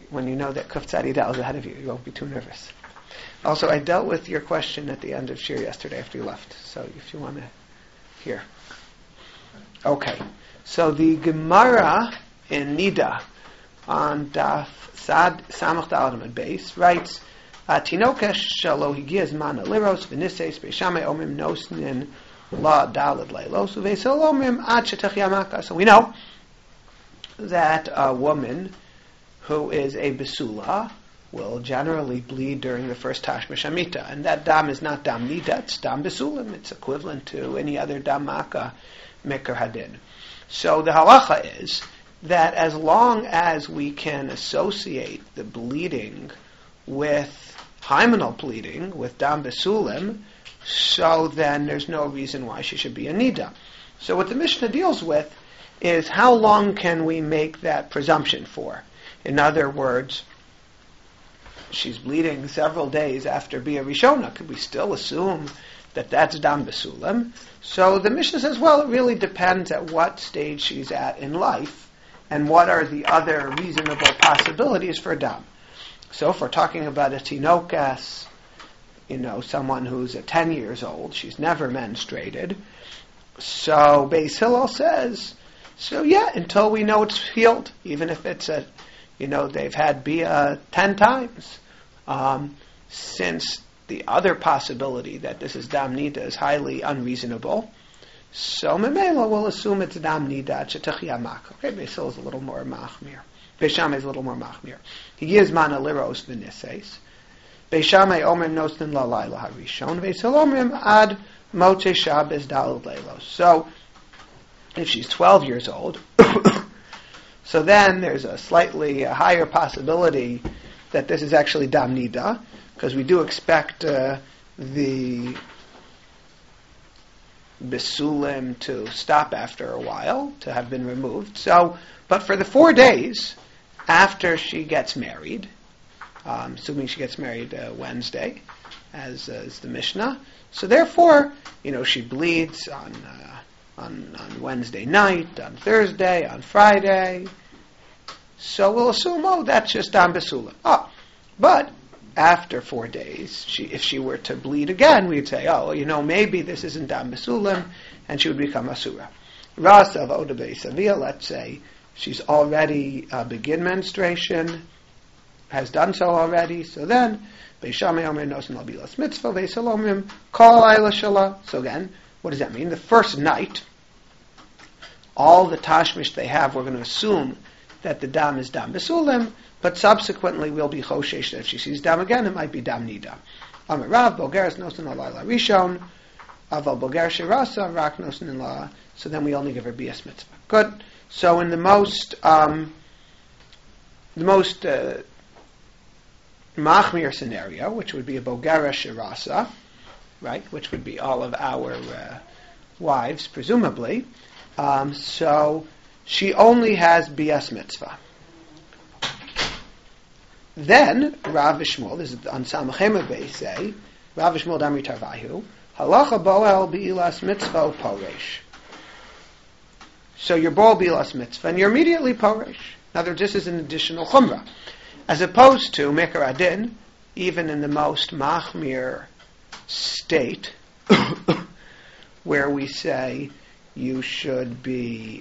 when you know that Kuf Tzadi Dal is ahead of you, you won't be too nervous. Also, I dealt with your question at the end of Shir yesterday after you left, so if you want to hear. Okay, so the Gemara in Nida on Daf Sad Samach Daladam base writes, Tinokesh shalo higiaz mana liros v'nises be'shamay omim nosnin la dalad leilos u've'sel omim ad shetach yamaka. So we know that a woman who is a besula will generally bleed during the first Tashmish Amita, and that dam is not dam nida, it's dam besulim. It's equivalent to any other dam maka mikar hadin. So the halacha is that as long as we can associate the bleeding with hymenal bleeding, with dam besulim, so then there's no reason why she should be a nida. So what the Mishnah deals with is how long can we make that presumption for? In other words, she's bleeding several days after Bia Rishona. Could we still assume that that's dam besulim? So the Mishnah says, well, it really depends at what stage she's at in life and what are the other reasonable possibilities for dam. So if we're talking about a tinokas, someone who's 10 years old, she's never menstruated. So Beis Hillel says, so yeah, until we know it's healed, even if it's they've had Bia 10 times, since the other possibility that this is dam nida is highly unreasonable, so Memela will assume it's dam nida shetach yamak. Okay, Beis Hillel is a little more machmir. Beis Shammai is a little more machmir. He gives mana liros v'nises. Beis Shammai omer nosnin la laila harishon. Beis Hillel omrim ad motzei Shabbos daled leilos. So if she's 12 years old, so then there's a slightly higher possibility that this is actually dam nida, because we do expect the besulim to stop after a while, to have been removed. So, but for the 4 days after she gets married, assuming she gets married Wednesday, as is the Mishnah, so therefore, she bleeds on Wednesday night, on Thursday, on Friday. So we'll assume, that's just dam besulim. But after 4 days, if she were to bleed again, we'd say, maybe this isn't dam besulim, and she would become asura. Rasa of Oda Beis, let's say she's already begin menstruation, has done so already, so then Beis Shammai omer nosin la bilas mitzvah, Beis Hillel omrim kol ayla shala. So again, what does that mean? The first night, all the tashmish they have, we're going to assume that the dam is dam besulim, but subsequently we'll be choshesh that if she sees dam again, it might be dam nida. Amar Rav, bogeres nosin la laila rishon, aval boger shirasa, rak nosin la, so then we only give her bias mitzvah. Good. So in the most machmir scenario, which would be a bogera shirasa, right, which would be all of our wives, presumably, so she only has bias mitzvah. Then Rav Shmuel, this is on Samachem Beis, say Rav Shmuel Damri Tarvahu halacha boel beilas mitzvah poresh. So you're boel beilas mitzvah, and you're immediately poresh. In other words, this is an additional chumrah, as opposed to mikar adin, even in the most machmir state, where we say you should be,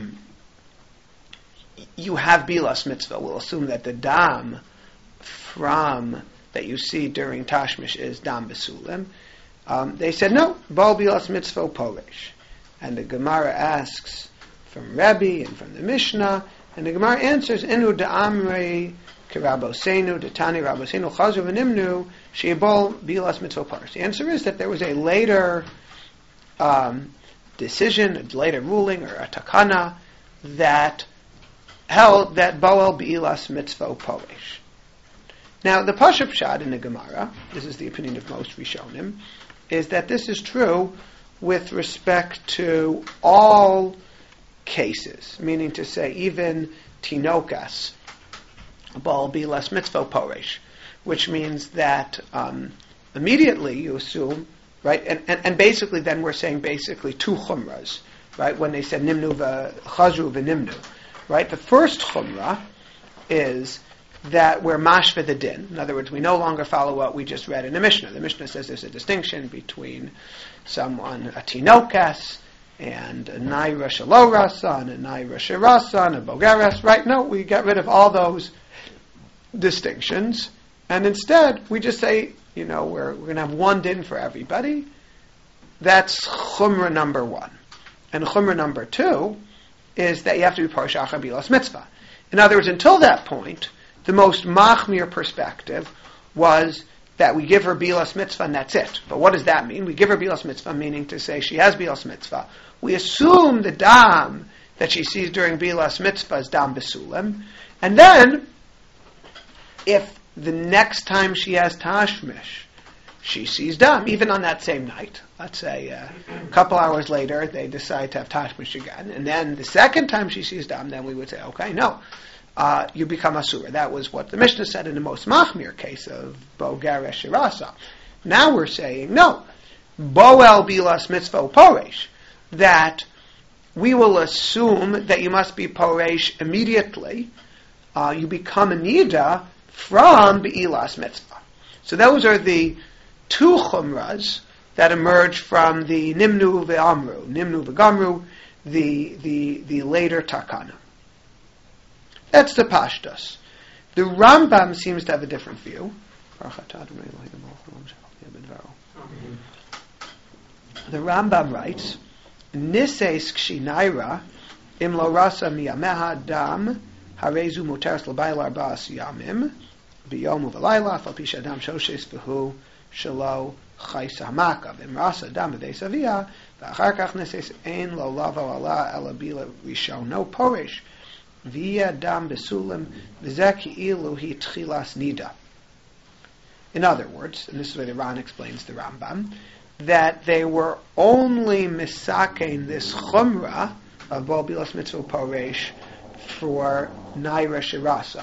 you have bilas mitzvah. We'll assume that the dam that you see during Tashmish is dam besulim. They said no, bal bilas mitzvah poresh. And the Gemara asks from Rebbe and from the Mishnah, and the Gemara answers, inu da'amrei kirabosenu, datani rabosenu, chazu v'nimnu, she'bol bilas mitzvah poresh. The answer is that there was a later decision, a later ruling, or a takana, that held that boel bilas mitzvah poresh. Now, the Pashup Shad in the Gemara, this is the opinion of most Rishonim, is that this is true with respect to all cases, meaning to say even tinokas, boel bilas mitzvah poresh, which means that immediately you assume, right, and basically then we're saying basically two chumras, right, when they said nimnu v'chazru v'nimnu, right, the first chumrah is that we're mashva the din. In other words, we no longer follow what we just read in the Mishnah. The Mishnah says there's a distinction between someone, a tinokas, and a naira shelo rasa, and a naira shirasa, and a bogeres, right? No, we get rid of all those distinctions, and instead we just say, we're going to have one din for everybody. That's chumrah number 1. And chumrah number 2 is that you have to be parish achar bilas mitzvah. In other words, until that point, the most machmir perspective was that we give her bilas mitzvah and that's it. But what does that mean? We give her bilas mitzvah, meaning to say she has bilas mitzvah. We assume the dam that she sees during bilas mitzvah is dam besulim. And then, if the next time she has tashmish, she sees dam, even on that same night. Let's say a couple hours later, they decide to have tashmish again. And then the second time she sees dam, then we would say, okay, no. You become asura. That was what the Mishnah said in the most machmir case of bogeresh shirasa. Now we're saying, no. Boel bilas mitzvah poresh. That we will assume that you must be poresh immediately. You become a nida from Be'ilas mitzvah. So those are the 2 chumras that emerge from the Nimnu ve'Gamru, the later takana. That's the pashtus. The Rambam seems to have a different view. The Rambam writes, Nises kshinaira im lo rasa miyameha dam harezu muteres l'bayla arba'as yamim b'yom u'v'layla fal pisha dam shoshes v'hu shelo chaysa hamakav im rasa dam b'beis aviyah v'achar kach nises ein lo lavo ala ela bila rishono porish v'yeh dam besulim v'zeh ki'ilu hi tchilas nida. In other words, and this is where the Ran explains the Rambam, that they were only misakein this chumrah of Bo Bilas Mitzvah Poresh for Naira Shirasa.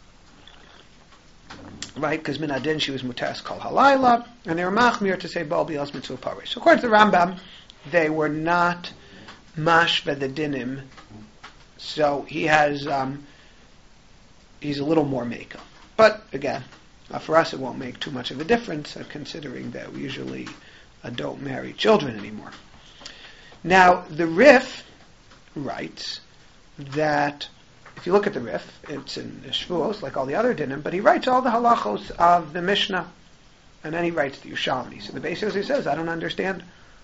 Right? Because min adin she was muteres kol halayla, and they were machmir to say Bo Bilas Mitzvah Poresh. So according to the Rambam, they were not mashva the dinim, so he has, he's a little more makel. But again, for us it won't make too much of a difference, considering that we usually don't marry children anymore. Now, the Rif writes that, if you look at the Rif, it's in Shavuos, like all the other dinim, but he writes all the halachos of the Mishnah, and then he writes the Yerushalmi. So the Beis Yosef says, I don't understand.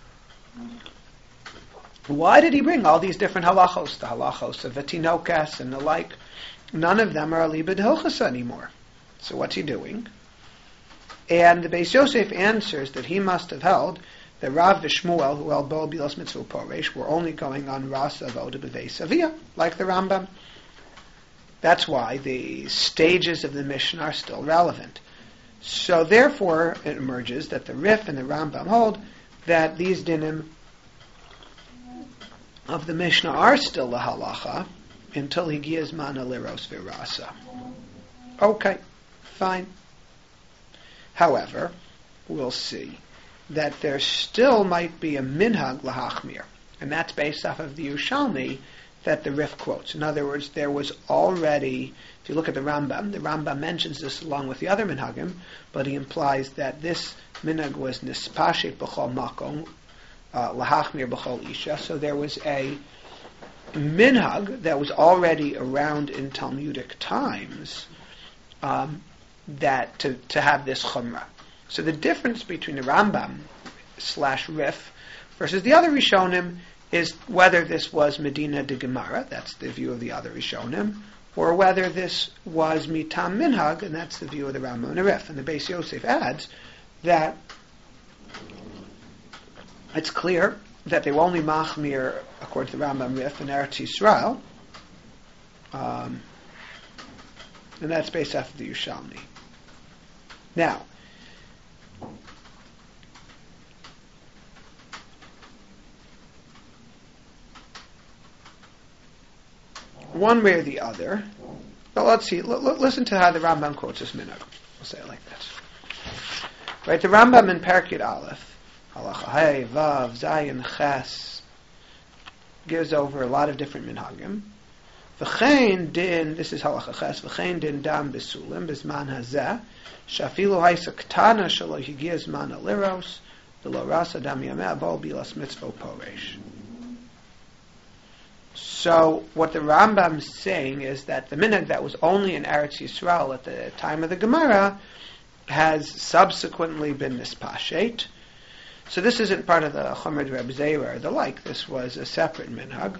Why did he bring all these different halachos, the halachos of Vatinokas and the like? None of them are alibid hilchas anymore. So what's he doing? And the Beis Yosef answers that he must have held that Rav Vishmuel, who held Bo Bilas Mitzvah Poresh, were only going on Rasa Avoda B'Veis Aviyah, like the Rambam. That's why the stages of the Mishnah are still relevant. So therefore, it emerges that the Rif and the Rambam hold that these dinim of the Mishnah are still the halacha until he gives mana liros v'rasa. Okay, fine. However, we'll see that there still might be a minhag lahachmir, and that's based off of the Yerushalmi that the Rif quotes. In other words, there was already, if you look at the Rambam mentions this along with the other minhagim, but he implies that this minhag was nispashit b'chol makom, lahachmir b'chol isha, so there was a minhag that was already around in Talmudic times, that to have this chumrah. So the difference between the Rambam / Rif versus the other Rishonim is whether this was Medina de Gemara, that's the view of the other Rishonim, or whether this was Mitam Minhag, and that's the view of the Rambam and the Rif. And the Beis Yosef adds that it's clear that they were only machmir, according to the Rambam Rif, in Eretz Yisrael, and that's based off of the Yerushalmi. Now, one way or the other, well, let's see, listen to how the Rambam quotes this minhag. We'll say it like this. Right, the Rambam in Perkid Aleph, Halacha Hey, Vav, Zayin, Ches, gives over a lot of different minhagim, V'chein din, this is halacha ches, v'chein din dam besulim, b'zman hazeh, shafilu haisa ktana shelo higia zman aliros, v'lo rasa dam yameh bol bilas mitzvah poresh. So what the Rambam is saying is that the minhag that was only in Eretz Yisrael at the time of the Gemara has subsequently been mispashet. So this isn't part of the Chomer Reb Zera or the like. This was a separate minhag.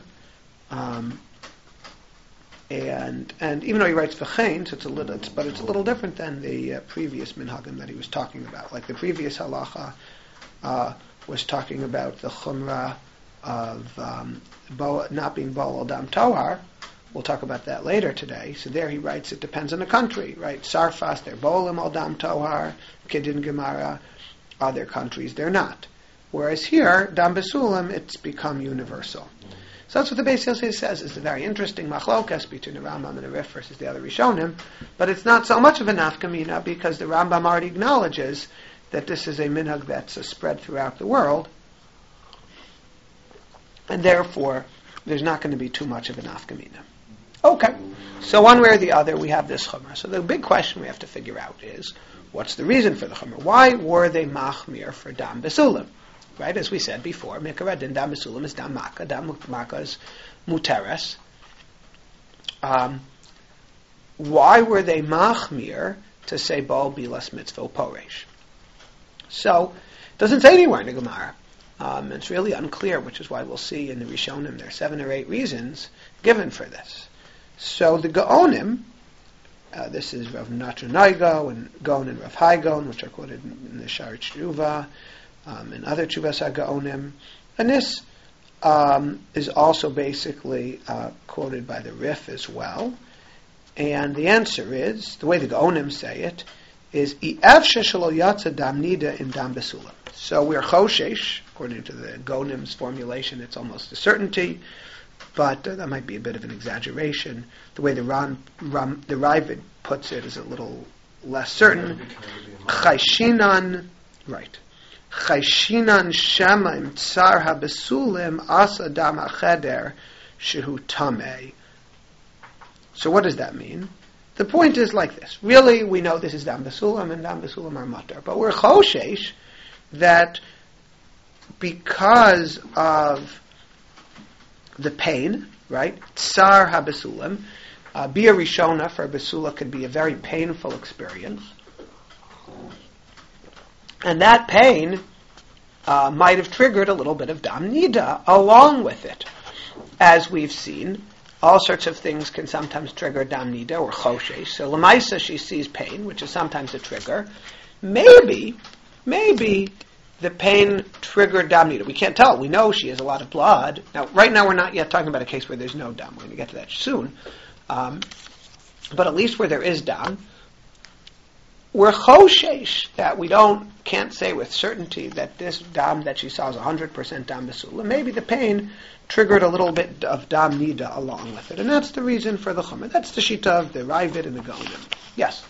And even though he writes v'chein, so it's a little different than the previous minhagim that he was talking about. Like the previous halacha was talking about the chumrah of not being Baal Dam Tohar. We'll talk about that later today. So there he writes it depends on the country, right? Sarfas, they're Baalim Al Dam Tohar, Kedin Gemara, other countries they're not. Whereas here, Dam Besulim, it's become universal. So that's what the Beis Yosef says. It's a very interesting machlokas between the Rambam and the Rif versus the other Rishonim, but it's not so much of a nafkamina because the Rambam already acknowledges that this is a minhag that's spread throughout the world, and therefore there's not going to be too much of a nafkamina. Okay, so one way or the other we have this chumrah. So the big question we have to figure out is, what's the reason for the chumrah? Why were they machmir for dam besulim? Right, as we said before, mikra din dam besulim is dam maka. Dam maka is muteres. Why were they machmir to say bal bilas mitzvah poresh? So it doesn't say anywhere in the Gemara. It's really unclear, which is why we'll see in the Rishonim there are 7 or 8 reasons given for this. So the Gaonim, this is Rav Natra Naigo and Gaon and Rav Hai Gaon, which are quoted in the Sha'ar Tshuva and other Tshuvas HaGaonim, and this is also basically quoted by the Rif as well. And the answer is, the way the Gaonim say it, is I'efshe shelo yatsa dam nida im dam besulam. So we're choshesh, according to the Gaonim's formulation, it's almost a certainty, but that might be a bit of an exaggeration. The way the Ravid puts it is a little less certain. Chayshinan, right? Chayshinan shema im tsar habesulim asa dam acheder shehu tameh. So what does that mean? The point is like this. Really, we know this is dam besulam and dam besulam are mutter, but we're choshesh that because of the pain, right? Tsar ha-besulim, bia rishona for a besula could be a very painful experience. And that pain might have triggered a little bit of dam nida along with it. As we've seen, all sorts of things can sometimes trigger dam nida or choshesh. So Lamaisa, she sees pain, which is sometimes a trigger. Maybe the pain triggered dam nida. We can't tell. We know she has a lot of blood. Now, right now we're not yet talking about a case where there's no dam. We're going to get to that soon. But at least where there is dam, we're choshesh that we can't say with certainty that this dam that she saw is 100% dam besula. Maybe the pain triggered a little bit of dam nida along with it, and that's the reason for the chumrah. That's the shita of the Ravid and the Gaonim. Yes.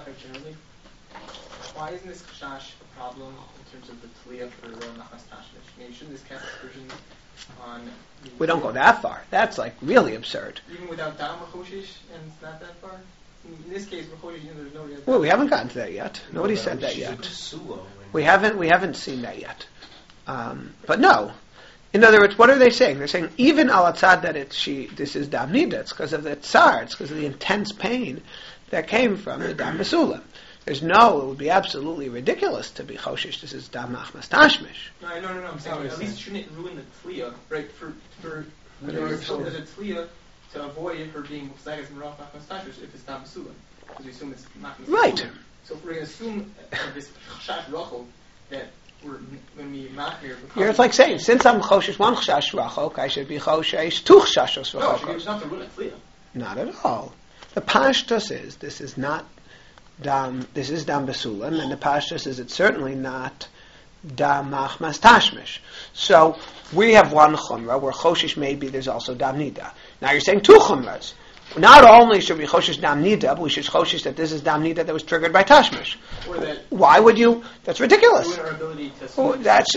Why isn't this chashash a problem in terms of the tliyah for Nachmas Tashmish? Maybe shouldn't this cast aspersions on? We don't go that far. That's like really absurd. Even without dam choshesh, and it's not that far. In this case, there's no. Well, we haven't gotten to that yet. Nobody said that yet. We haven't seen that yet. But no. In other words, what are they saying? They're saying even al atzad that this is dam nida. It's because of the tsar. It's because of the intense pain that came from the dam besulam. It would be absolutely ridiculous to be choshesh. This is dam Nachmas Tashmish. No. I'm saying at least shouldn't it ruin the tliyah, right? There's a tliyah to avoid her being zagas and rough Nachmas Tashmish if it's dam besulam, because we assume it's Nachmas. Right. So if we're going to assume this chashash rachel that when we machmir, it's like saying since I'm choshesh one chashash rachok, I should be choshesh two chashashos rachok. No, it's not to ruin a tliyah. Not at all. The pashtus is this is not dam. This is dam besulam, and the pashtus is it's certainly not dam Nachmas Tashmish. So we have one chumrah where choshesh maybe there's also dam nida. Now you're saying two chumras. Not only should we choshesh dam nida, but we should choshesh that this is dam nida that was triggered by tashmish. Why would you? That's ridiculous. That's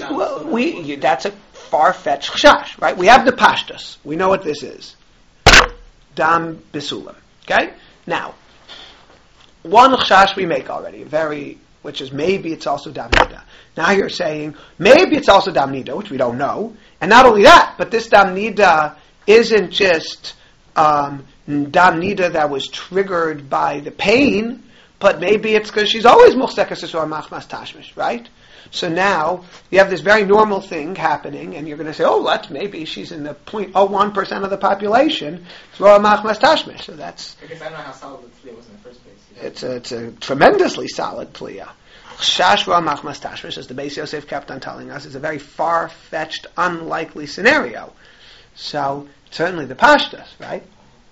a far-fetched chash, right? We have the pashtus. We know what this is. dam besulam. Okay? Now, one chash we make already, which is maybe it's also dam nida. Now you're saying maybe it's also dam nida, which we don't know. And not only that, but this dam nida isn't just dam nida that was triggered by the pain, but maybe it's because she's always muchzekas or machmas tashmish, right? So now you have this very normal thing happening, and you're going to say, maybe she's in the 0.01% of the population. So machmas tashmish. So that's. I guess I don't know how solid the tzliya was in the first place. It's a tremendously solid tzliya. Shash ra machmas tashmish, as the Beis Yosef kept on telling us, is a very far-fetched, unlikely scenario. So certainly the pashtas, right?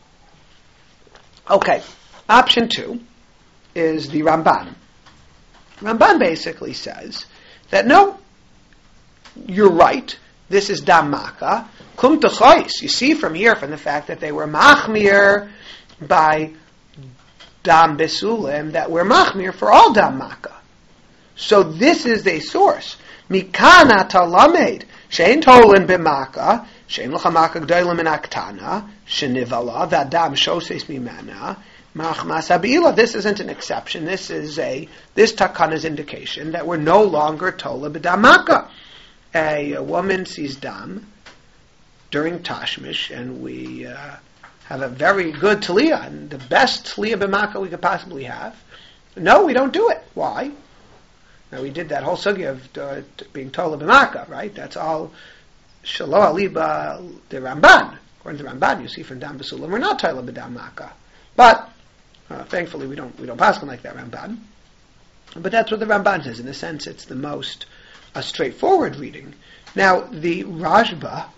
Okay, option 2 is the Ramban. Ramban basically says that no, you're right, this is dam maka. Kum techais. You see from here, from the fact that they were machmir by dam besulim, that we're machmir for all dam maka. So this is a source. Mikana talamed shein tolin b'maka shein l'cha maka g'dolim min aktana shenivala v'adam shoses mimana machmas habila. This isn't an exception. This takana's indication that we're no longer tola b'dam maka. A woman sees dam during tashmish, and we have a very good taliyah, and the best taliyah b'maka we could possibly have. No, we don't do it. Why? Now we did that whole sugya of being tola b'maka, right? That's all shalo aliba the Ramban. According to the Ramban, you see from dam b'sulam, we're not tola b'dam maka. But thankfully we don't paskin like that Ramban. But that's what the Ramban says. In a sense, it's the most straightforward reading. Now the Rashba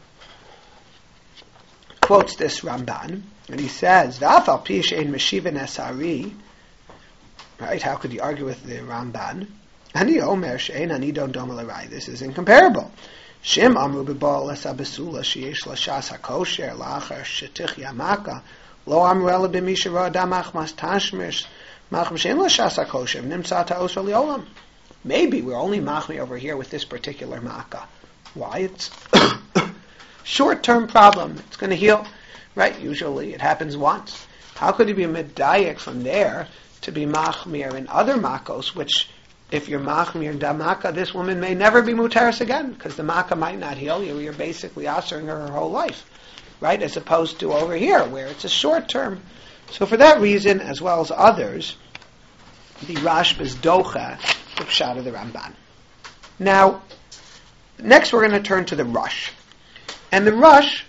quotes this Ramban, and he says, "V'afal pi she'ein meshiva nesari." Right? How could you argue with the Ramban? Ani omer she'ein ani don dom l'rai. This is incomparable. Shem amru b'bal esabesula sheyesh l'shas hakosher la'achar shetich yamaka lo amru ela b'misha ra'adam achmas tashmish machmas she'en l'shas hakosher nimtza ta'osra li'olam. Maybe we're only machmi over here with this particular makkah. Why? It's short-term problem. It's going to heal, right? Usually it happens once. How could you be medayek from there to be machmir in other makkos, which, if you're machmir in damaka, this woman may never be mutaris again, because the makkah might not heal you. You're basically answering her whole life, right? As opposed to over here, where it's a short-term. So for that reason, as well as others, the Rashba's docha, the pshat of the Ramban. Now, next we're going to turn to the Rush. And the Rush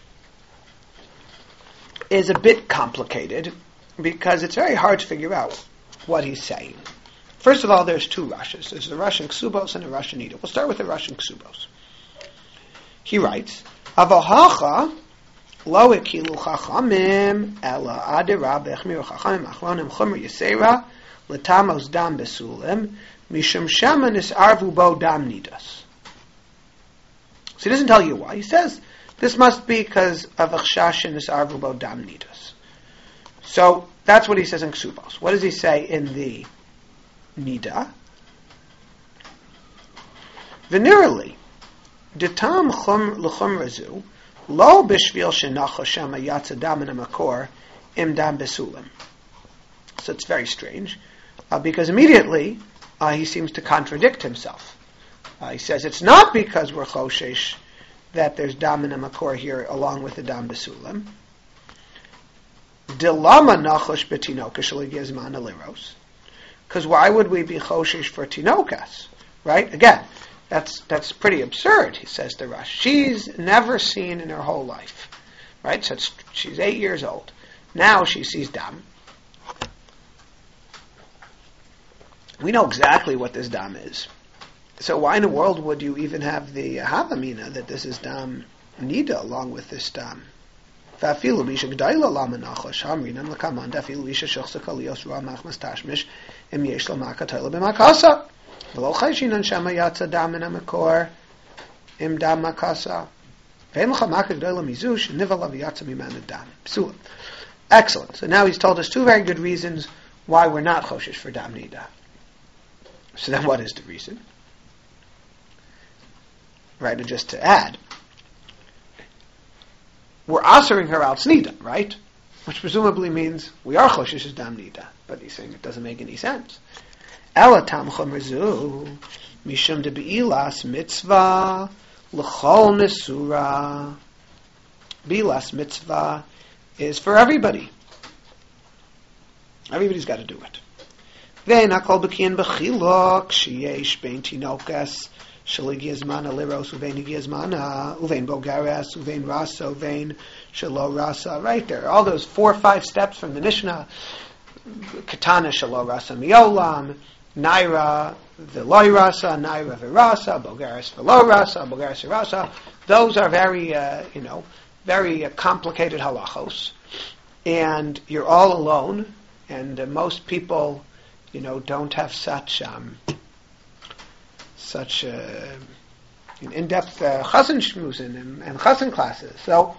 is a bit complicated because it's very hard to figure out what he's saying. First of all, there's two Rushes. There's the Rush in Ksubos and the Rush in Nida. We'll start with the Rush in Ksubos. He writes, Avahacha lo ekilu chachamim ela adira bechmir chachamim achronim chomer yisera letamos dam besulim mishum shema nisarvu bo dam nidas. So he doesn't tell you why. He says this must be because of achshash and nisarvu bo dam nidas. So that's what he says in Ksubos. What does he say in the Nida? Venerally, ditam l'chum razu lo b'shvil shenacha shema yatsa dam in a makor im dam besulim. So it's very strange because immediately he seems to contradict himself. He says it's not because we're choshesh that there's dam in a makor here along with the dam besulim. Dilama nachosh betinokas sh'ligezman aliros. Because why would we be choshesh for tinokas? Right? Again, that's pretty absurd, he says to Rush. She's never seen in her whole life. Right? So she's 8 years old. Now she sees dam. We know exactly what this dam is. So why in the world would you even have the havamina that this is dam nida along with this dam? Fa'afilu bisha g'dayla lama nachosh hamrinam l'kaman da'afilu bisha shechsa kaliyos ru'a machmas tashmish im yesh l'maka toila b'makasa v'lo chayshinan shema yatsa dam in ha'makor im dam makasa ve'en l'cha maka g'dayla mizush nivala v'yatsa mimana dam psula. Excellent. So now he's told us two very good reasons why we're not choshesh for dam nida. So then what is the reason? Right, and just to add, we're answering her al snida, right? which presumably means we are choshesh as dam nida. But he's saying it doesn't make any sense. Ela tam chomer zu mishum de beilas mitzvah l'chol nesura. Beilas mitzvah is for everybody. Everybody's got to do it. Ve'en hakol b'kiyan b'chilok sheyesh bein tinokas shaligi zmana liros uvein higi zmana uvein bogaras uvein rasa uvein shalo rasa. Right there, all those 4 or 5 steps from the Mishnah. Katana shalo rasa miolam, naira v'loy rasa, naira v'rasa, bogaras v'lo rasa, bogaras v'rasa. Those are very, very complicated halachos, and you're all alone. And most people, don't have such in-depth chazan shmuzin and chazan classes. So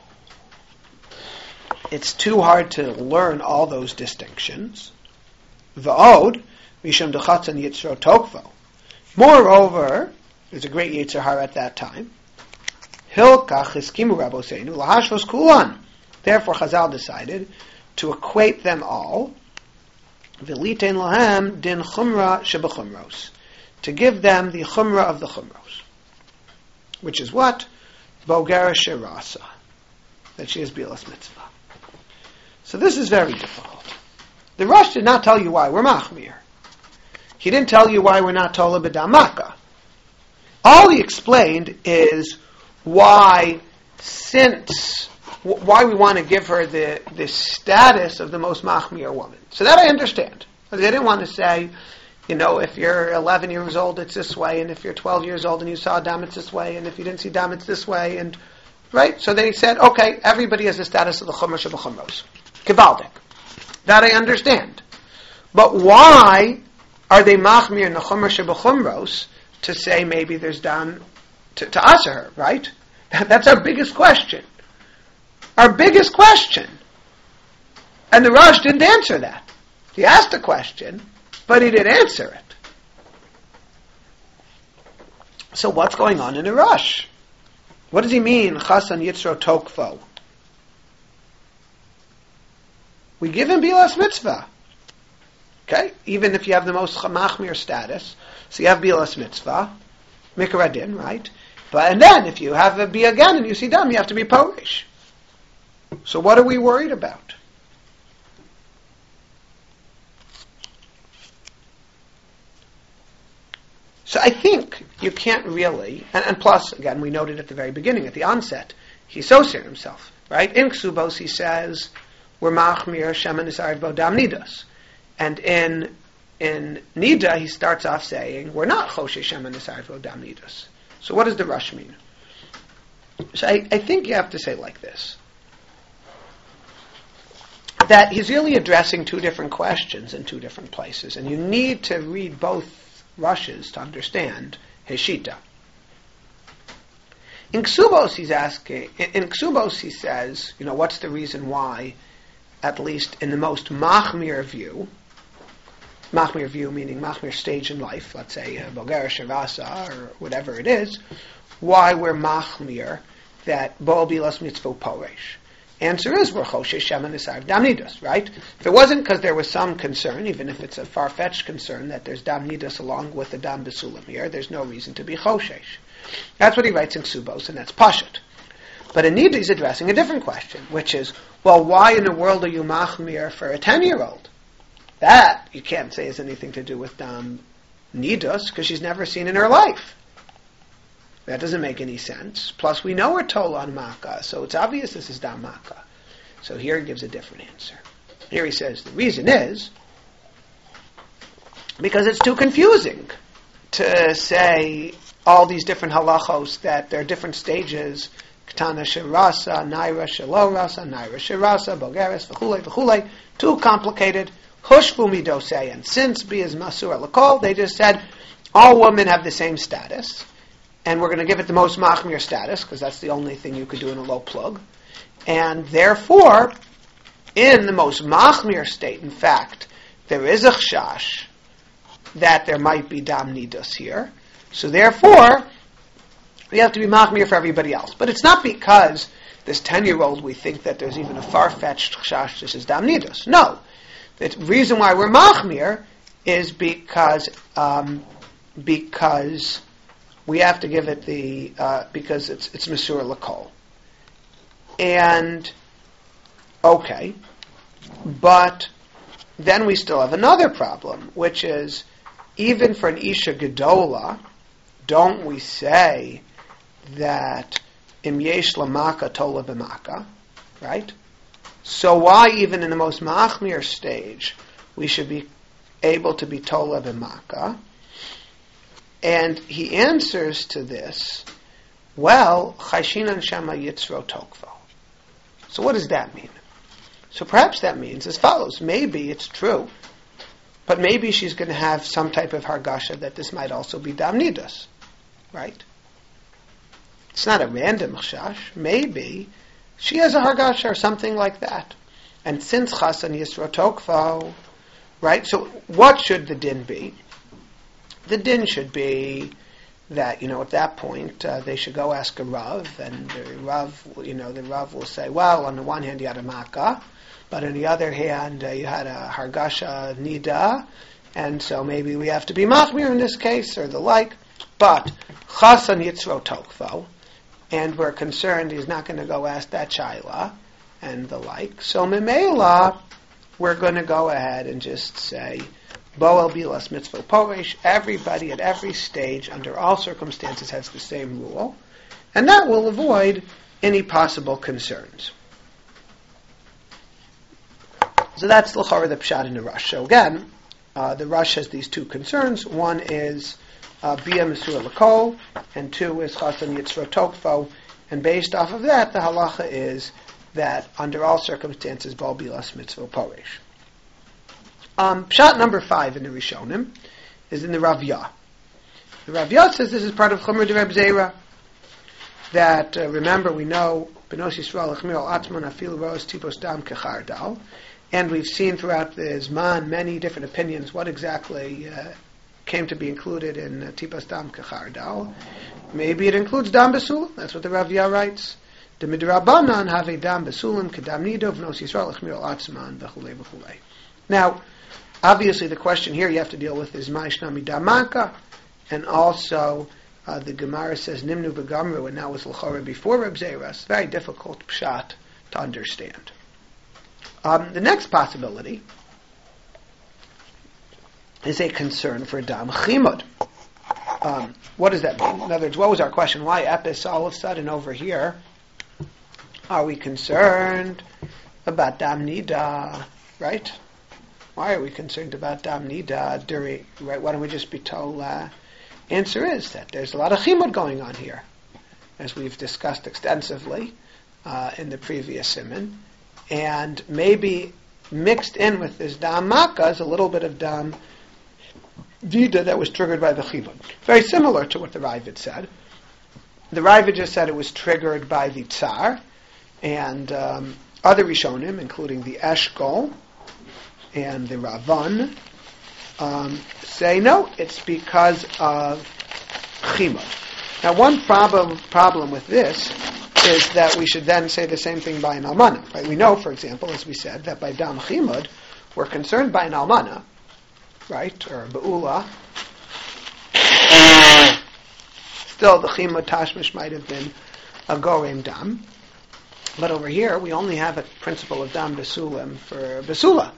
it's too hard to learn all those distinctions. V'od mishum dechatzan yitzro tokvo. Moreover, there's a great Yetzer Hara at that time. Hilkach eskimu raboseinu lahashvos kulan. Therefore, Chazal decided to equate them all. V'litein lahem din chumra shebechumros, to give them the chumra of the chumros, which is what? Bogera sherasa, that she is bilas mitzvah. So this is very difficult. The Rosh did not tell you why we're machmir. He didn't tell you why we're not tola b'damaka. All he explained is why we want to give her the status of the most machmir woman. So that I understand. They didn't want to say, if you're 11 years old, it's this way, and if you're 12 years old and you saw Dam, it's this way, and if you didn't see Dam, it's this way, and right? So they said, okay, everybody has the status of the Chumra Shebechumros. Kivaldik. That I understand. But why are they machmir in the Chumra Shebechumros to say maybe there's Dam to answer her, right? That's our biggest question. Our biggest question. And the Rosh didn't answer that. He asked a question, but he didn't answer it. So what's going on in the Rosh? What does he mean, Chasan Yitzro Tokfo? We give him Bilas Mitzvah. Okay? Even if you have the most machmir status, so you have Bilas Mitzvah, Mikaradin, right? And then if you have a Bi again and you see Dam, you have to be Polish. So what are we worried about? So I think you can't really, and plus, again, we noted at the very beginning, at the onset, he's associated himself, right? In Ksubos he says, we're machmir shemen nisariv bo dam nidas. And in Nida he starts off saying, we're not choshe shemen nisariv bo dam nidas. So what does the Rosh mean? So I think you have to say like this, that he's really addressing 2 different questions in 2 different places, and you need to read both Rushes to understand his shita. In Ksubos he's asking, in Ksubos he says, what's the reason why, at least in the most machmir view meaning machmir stage in life, let's say Boger Shavasa or whatever it is, why we're machmir that Bo Bilas Mitzvah Poresh. Answer is we're Choshesh Shemen Nisariv Dam Nidas, right? If it wasn't because there was some concern, even if it's a far-fetched concern, that there's Dam Nidas along with the Dam Besulam here, there's no reason to be Choshesh. That's what he writes in Ksubos, and that's Pashut. But in Nida he's addressing a different question, which is, well, why in the world are you machmir for a 10-year-old? That, you can't say, has anything to do with Dam Nidas, because she's never seen in her life. That doesn't make any sense. Plus, we know we're told on Makkah, so it's obvious this is Dam Makkah. So here he gives a different answer. Here he says the reason is because it's too confusing to say all these different halachos, that there are different stages, Ketana Shirasa, Naira Shalorasa, Naira Shirasa, Bogeres, V'chulei, too complicated. Hushvu midosei, and since B is Masur Lakol, they just said all women have the same status. And we're going to give it the most machmir status, because that's the only thing you could do in a low plug. And therefore, in the most machmir state, in fact, there is a chashash that there might be dam nidas here. So therefore, we have to be machmir for everybody else. But it's not because this 10-year-old, we think that there's even a far-fetched chash, this is dam nidus. No. The reason why we're machmir is because we have to give it because it's mesura l'kol. And, okay, but then we still have another problem, which is, even for an isha gedola, don't we say that im yesh lamaka tola b'maka, right? So why even in the most machmir stage we should be able to be tola b'maka? And he answers to this, well, chayshinan shama yitzro tokvo. So what does that mean? So perhaps that means as follows. Maybe it's true, but maybe she's going to have some type of hargasha that this might also be dam nidus, right? It's not a random chash. Maybe she has a hargasha or something like that. And since chasan yisro tokvo, right? So what should the din be? The din should be that, at that point, they should go ask a Rav, and the Rav will say, well, on the one hand you had a Makkah, but on the other hand you had a Hargasha Nida, and so maybe we have to be Machmir in this case, or the like, but Chasan Yitzro Tokvo, and we're concerned he's not going to go ask that Shaila, and the like, so Memela, we're going to go ahead and just say, Boel bilas mitzvah poresh, everybody at every stage, under all circumstances, has the same rule, and that will avoid any possible concerns. So that's l'chara the pshat in the Rush. So again, the Rush has these two concerns. One is bia mesura l'kol, and two is chasan yitzro tokfo, and based off of that, the halacha is that under all circumstances, boel bilas mitzvah poresh. Pshat number 5 in the Rishonim is in the Rav Yah. The Rav Yah says this is part of Chumra de Reb Zera, that, remember, we know, Benos Yisrael Echmir al Atzman Afil Roas Tipos Dam Kechardal, and we've seen throughout the Zman many different opinions what exactly came to be included in Tipos Dam Kechardal. Maybe it includes Dam Besulim, that's what the Rav Yah writes. The Midrabanan have Dam Besulim Kedam Nido Benos Yisrael Echmir al Atzman V'chulei V'chulei. Now, obviously, the question here you have to deal with is Ma'ishnami Damaka, and also the Gemara says Nimnu B'Gamru, and that was L'chora before Reb Zera. It's very difficult pshat to understand. The next possibility is a concern for Dam Chimud. What does that mean? In other words, what was our question? Why Epis all of a sudden over here are we concerned about Dam Nida, right? Why are we concerned about Dam Nida during, right? Why don't we just be told? Answer is that there's a lot of chimud going on here, as we've discussed extensively in the previous siman, and maybe mixed in with this Dam Makkah is a little bit of Dam Nida that was triggered by the chimud. Very similar to what the Ravid said. The Ravid just said it was triggered by the Tsar, and other Rishonim, including the Eshkol and the Ravan, say no, it's because of chimud. Now, one problem with this is that we should then say the same thing by an almana. Right? We know, for example, as we said, that by dam chimud, we're concerned by an almana, right, or be'ula. Still, the chimud tashmish might have been a gorem dam, but over here we only have a principle of dam besulim for besula.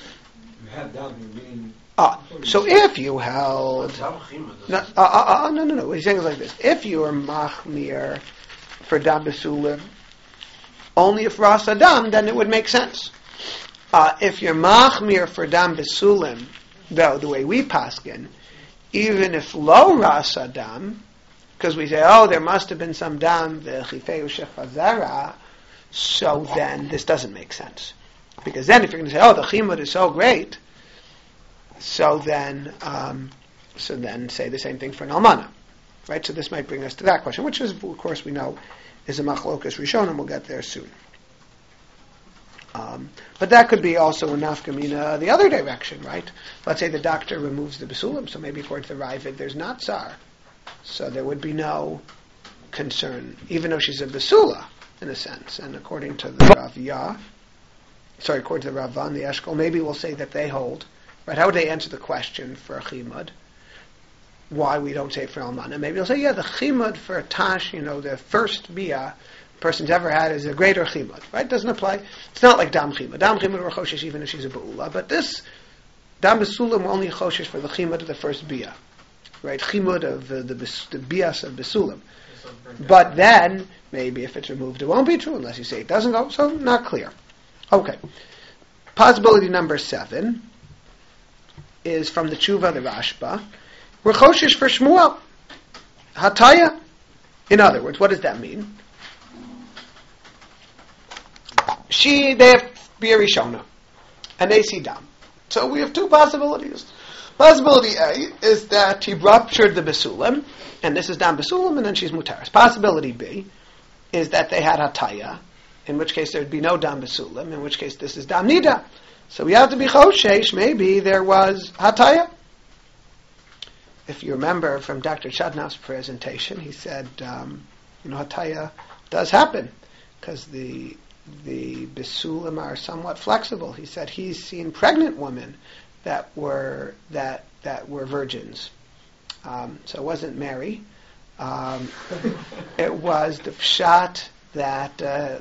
So if you held... No. He's saying it like this. If you are machmir for dam besulim, only if ras adam, then it would make sense. If you're machmir for dam besulim, though, the way we paskin, even if lo ras adam, because we say, there must have been some dam, v'chifeu shechazara, so then this doesn't make sense. Because then if you're going to say, the chimud is so great, so then say the same thing for an almana. Right? So this might bring us to that question, which is, of course, we know is a machlokas rishonim. We'll get there soon. But that could be also a nafkamina the other direction, right? Let's say the doctor removes the basulim, so maybe according to the Ravid, there's not tsar. So there would be no concern, even though she's a basula. in a sense. And according to the according to the Ravan, the Eshkol, maybe we'll say that they hold. Right? How would they answer the question for a chimud? Why we don't say it for almana? Maybe they'll say, yeah, the chimud for a tash, the first bia a person's ever had is a greater chimud. Right? Doesn't apply. It's not like dam chimud. Dam chimud we're choshesh even if she's a ba'ula. But this dam besulim only choshesh for the chimud of the first bia. Right? Chimud of the bias of besulim. But then, maybe if it's removed, it won't be true unless you say it doesn't go. So, not clear. Okay. Possibility number 7 is from the Tshuva, the Rashba. We're choshesh for Shmuel. Hataya. In other words, what does that mean? They have Bia Rishona, and they see Dam. So we have two possibilities. Possibility A is that he ruptured the Besulim, and this is Dam Besulim, and then she's Mutaris. Possibility B is that they had Hataya, in which case there would be no Dam Besulim, in which case this is Dam Nida. So we have to be Choshesh, maybe there was Hataya. If you remember from Dr. Chadnov's presentation, he said, Hataya does happen, because the Besulim are somewhat flexible. He said he's seen pregnant women that were virgins. So it wasn't Mary. It was the pshat that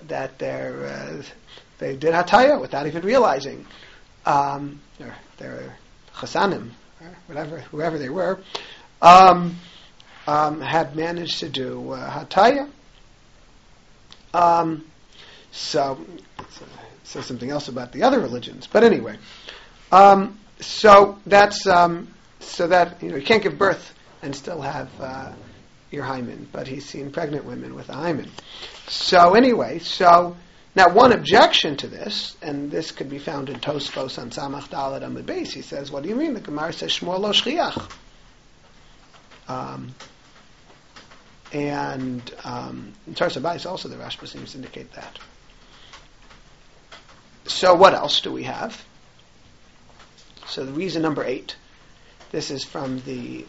they did hataya without even realizing. Or they're chasanim, or whoever they were, had managed to do hataya. So it says something else about the other religions. But anyway. So that's so that you can't give birth and still have your hymen, but he's seen pregnant women with a hymen. So anyway, now one objection to this, and this could be found in Tosfos on Samach Daled Amud Beis. He says, "What do you mean? The Gemara says Shmuel lo shchiach." And in Taras Abayis also the Rashba seems to indicate that. So what else do we have? So the reason number 8, this is from the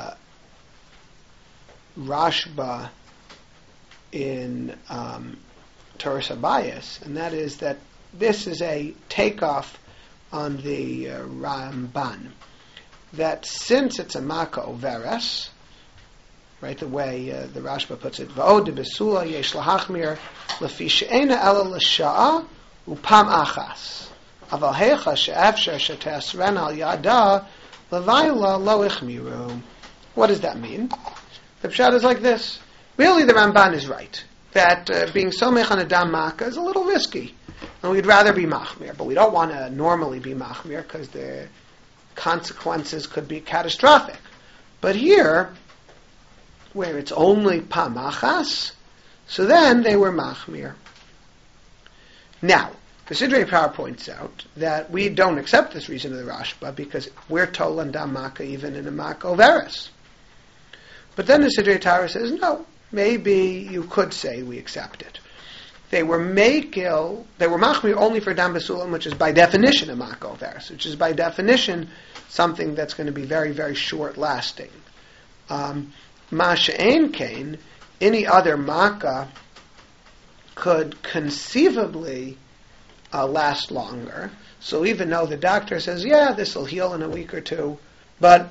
Rashba in Taras Abayis, and that is that this is a takeoff on the Ramban, that since it's a Maka Overes, right, the way the Rashba puts it, V'od besula yesh lahachmir lefi she'ena ela l'sha'a upam achas. Aval hecha she'afsher she'tasren al yada levayla lo ichmiru. What does that mean? The pshat is like this. Really, the Ramban is right, that being somech on a dam maka is a little risky, and we'd rather be machmir, but we don't want to normally be machmir because the consequences could be catastrophic. But here, where it's only pamachas, so then they were machmir. Now, the Sidrei Power points out that we don't accept this reason of the Rashba because we're told on dam maka even in a maka overes. But then the Sidrei Torah says, no, maybe you could say we accept it. They were machmir only for dam besulim, which is by definition a maka overes, which is by definition something that's going to be very, very short lasting. Ma she'en kain, any other makkah could conceivably last longer. So even though the doctor says, yeah, this will heal in a week or two, but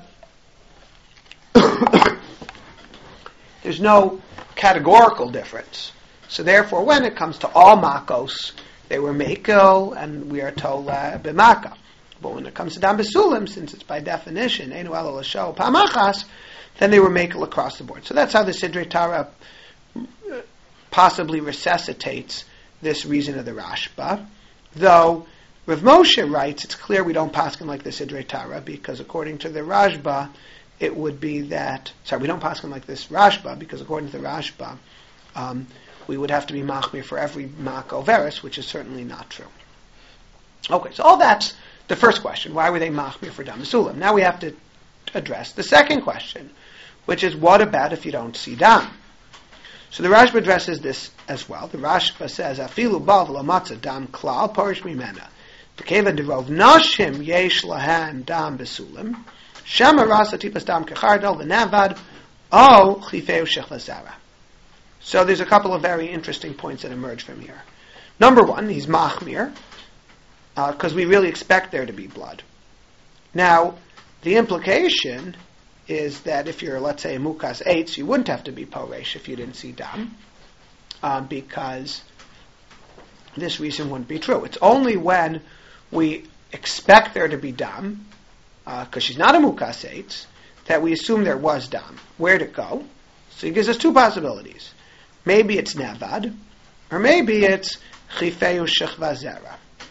there's no categorical difference. So therefore, when it comes to all makos, they were mekel, and we are told b'maka. But when it comes to dam besulim, since it's by definition einu elo l'sho pamachas, then they were mekel across the board. So that's how the Sidrei Torah possibly resuscitates this reason of the Rashba. Though Rav Moshe writes, it's clear we don't paskin like the Sidrei Torah, because according to the Rashba, it would be that... we don't paskin like this Rashba, because according to the Rashba, we would have to be machmir for every mak overes, which is certainly not true. Okay, so all that's the first question. Why were they machmir for dam besulim? Now we have to address the second question, which is, what about if you don't see dam? So the Rashba addresses this as well. The Rashba says, "Afilu bav lo matzah dam klal parish mimena. B'keva derov nashim yesh lahan dam besulim. Shema rasa tipas dam kechardal v'navad o chifeu shech lazara." So there's a couple of very interesting points that emerge from here. Number one, he's machmir, because we really expect there to be blood. Now, the implication is that if you're, let's say, a mukas eitz, you wouldn't have to be poresh if you didn't see dam, because this reason wouldn't be true. It's only when we expect there to be dam, because she's not a mukas eitz, that we assume there was dam. Where'd it go? So he gives us two possibilities. Maybe it's nevad, or maybe it's chifeu shechva zera.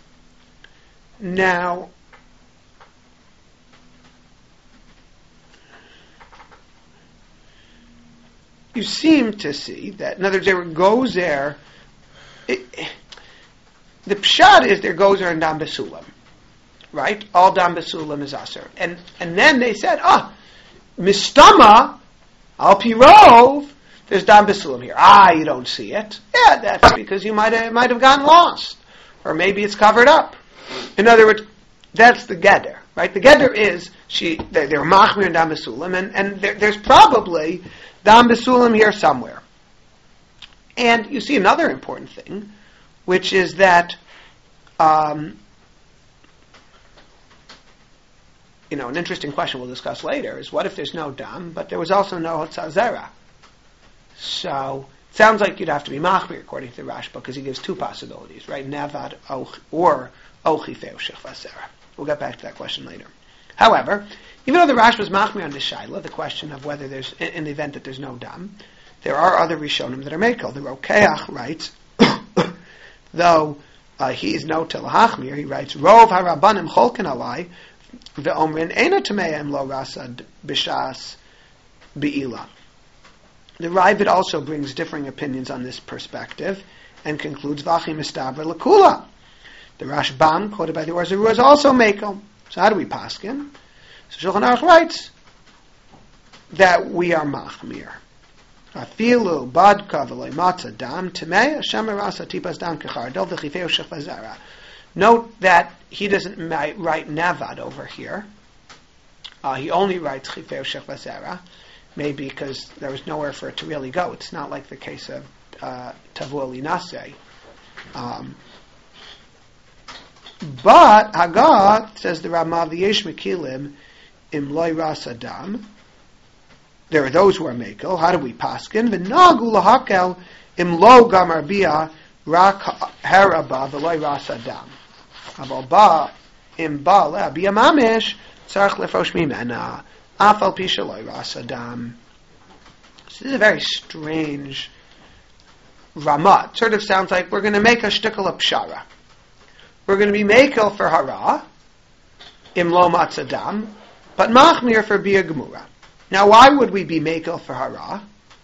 Now, you seem to see that, in other words, there goes there. The pshat is there goes there in dam besulam, right? All dam besulam is aser, and then they said, mistama al pirov. There's dam besulam here. You don't see it. Yeah, that's because you might have gotten lost, or maybe it's covered up. In other words, that's the geder, right? The geder is they're machmir and dam besulam, and there's probably dam besulam here somewhere. And you see another important thing, which is that an interesting question we'll discuss later is, what if there's no dam, but there was also no hotzazera? So it sounds like you'd have to be machmir according to the Rashba, because he gives two possibilities, right? Nevad or ochifeu shechvasera. We'll get back to that question later. However, even though the Rashba was machmir on the shaila, the question of whether there's, in the event that there's no dam, there are other rishonim that are mekel. The Rokeach writes, though he is no telahachmir, he writes, Rov harabanim cholken alai ve'omrin ena tameim lo rasa b'shas be'ila. The Ravid also brings differing opinions on this perspective and concludes Vachi Mistabra Lakula. The Rashbam, quoted by the Or Zarua, is also Mekel. So how do we paskin? So Shulchan Aruch writes that we are Machmir. Afilu badka v'loy matzah dam temei Hashem rasa tipas dam kechardel v'chifeu shechvazara. Note that he doesn't write Nevad over here. He only writes chifeu shechvazara. Maybe because there was nowhere for it to really go. It's not like the case of Tavu Linase. But Haggad, says the Rama, V'yesh Mekilim im loy ras adam. There are those who are mekel. How do we paskin? V'nagu lahakel im lo gamar bia rak haraba v'loy ras adam. Aval ba im ba le bia mamish tzarich lefosh mimena. Afal pisha loy ras adam. So this is a very strange Ramah. It sort of sounds like we're going to make a shtickle of pshara. We're going to be mekel for hara, im lo matzadam, but machmir for bia gemura. Now, why would we be mekel for hara?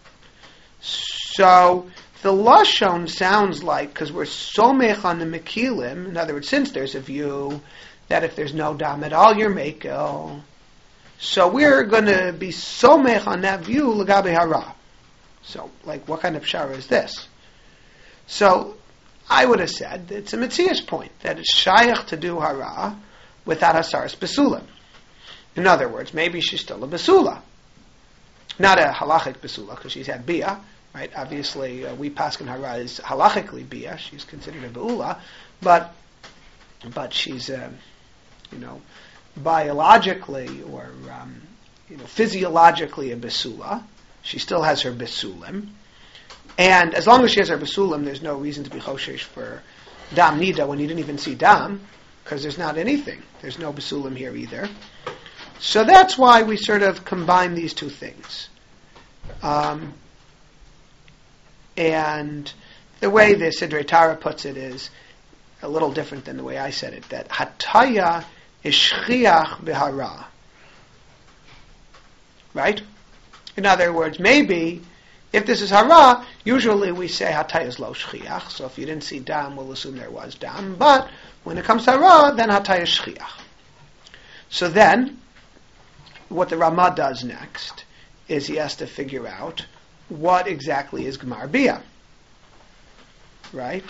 So the lashon sounds like, because we're somech on the mekilim. In other words, since there's a view that if there's no dam at all, you're mekel. So we're going to be somech on that view l'gabe hara. So, like, what kind of pshara is this? So I would have said it's a Metzias point, that it's shayach to do hara without hasaras besulim. In other words, maybe she's still a besula. Not a halachic besula, because she's had bia, right? Obviously, we paskin hara is halachically bia. She's considered a beula, but she's, biologically or, physiologically a besula. She still has her besulim. And as long as she has her besulim, there's no reason to be choshesh for dam nida when you didn't even see dam, because there's not anything. There's no besulim here either. So that's why we sort of combine these two things. And the way the Sidrei Tara puts it is a little different than the way I said it, that hataya is shchiach b'hara. Right? In other words, maybe if this is hara, usually we say hataya is lo shchiach. So if you didn't see dam, we'll assume there was dam. But when it comes to hara, then hataya is shchiach. So then, what the Ramah does next is he has to figure out what exactly is Gemar Bia. Right?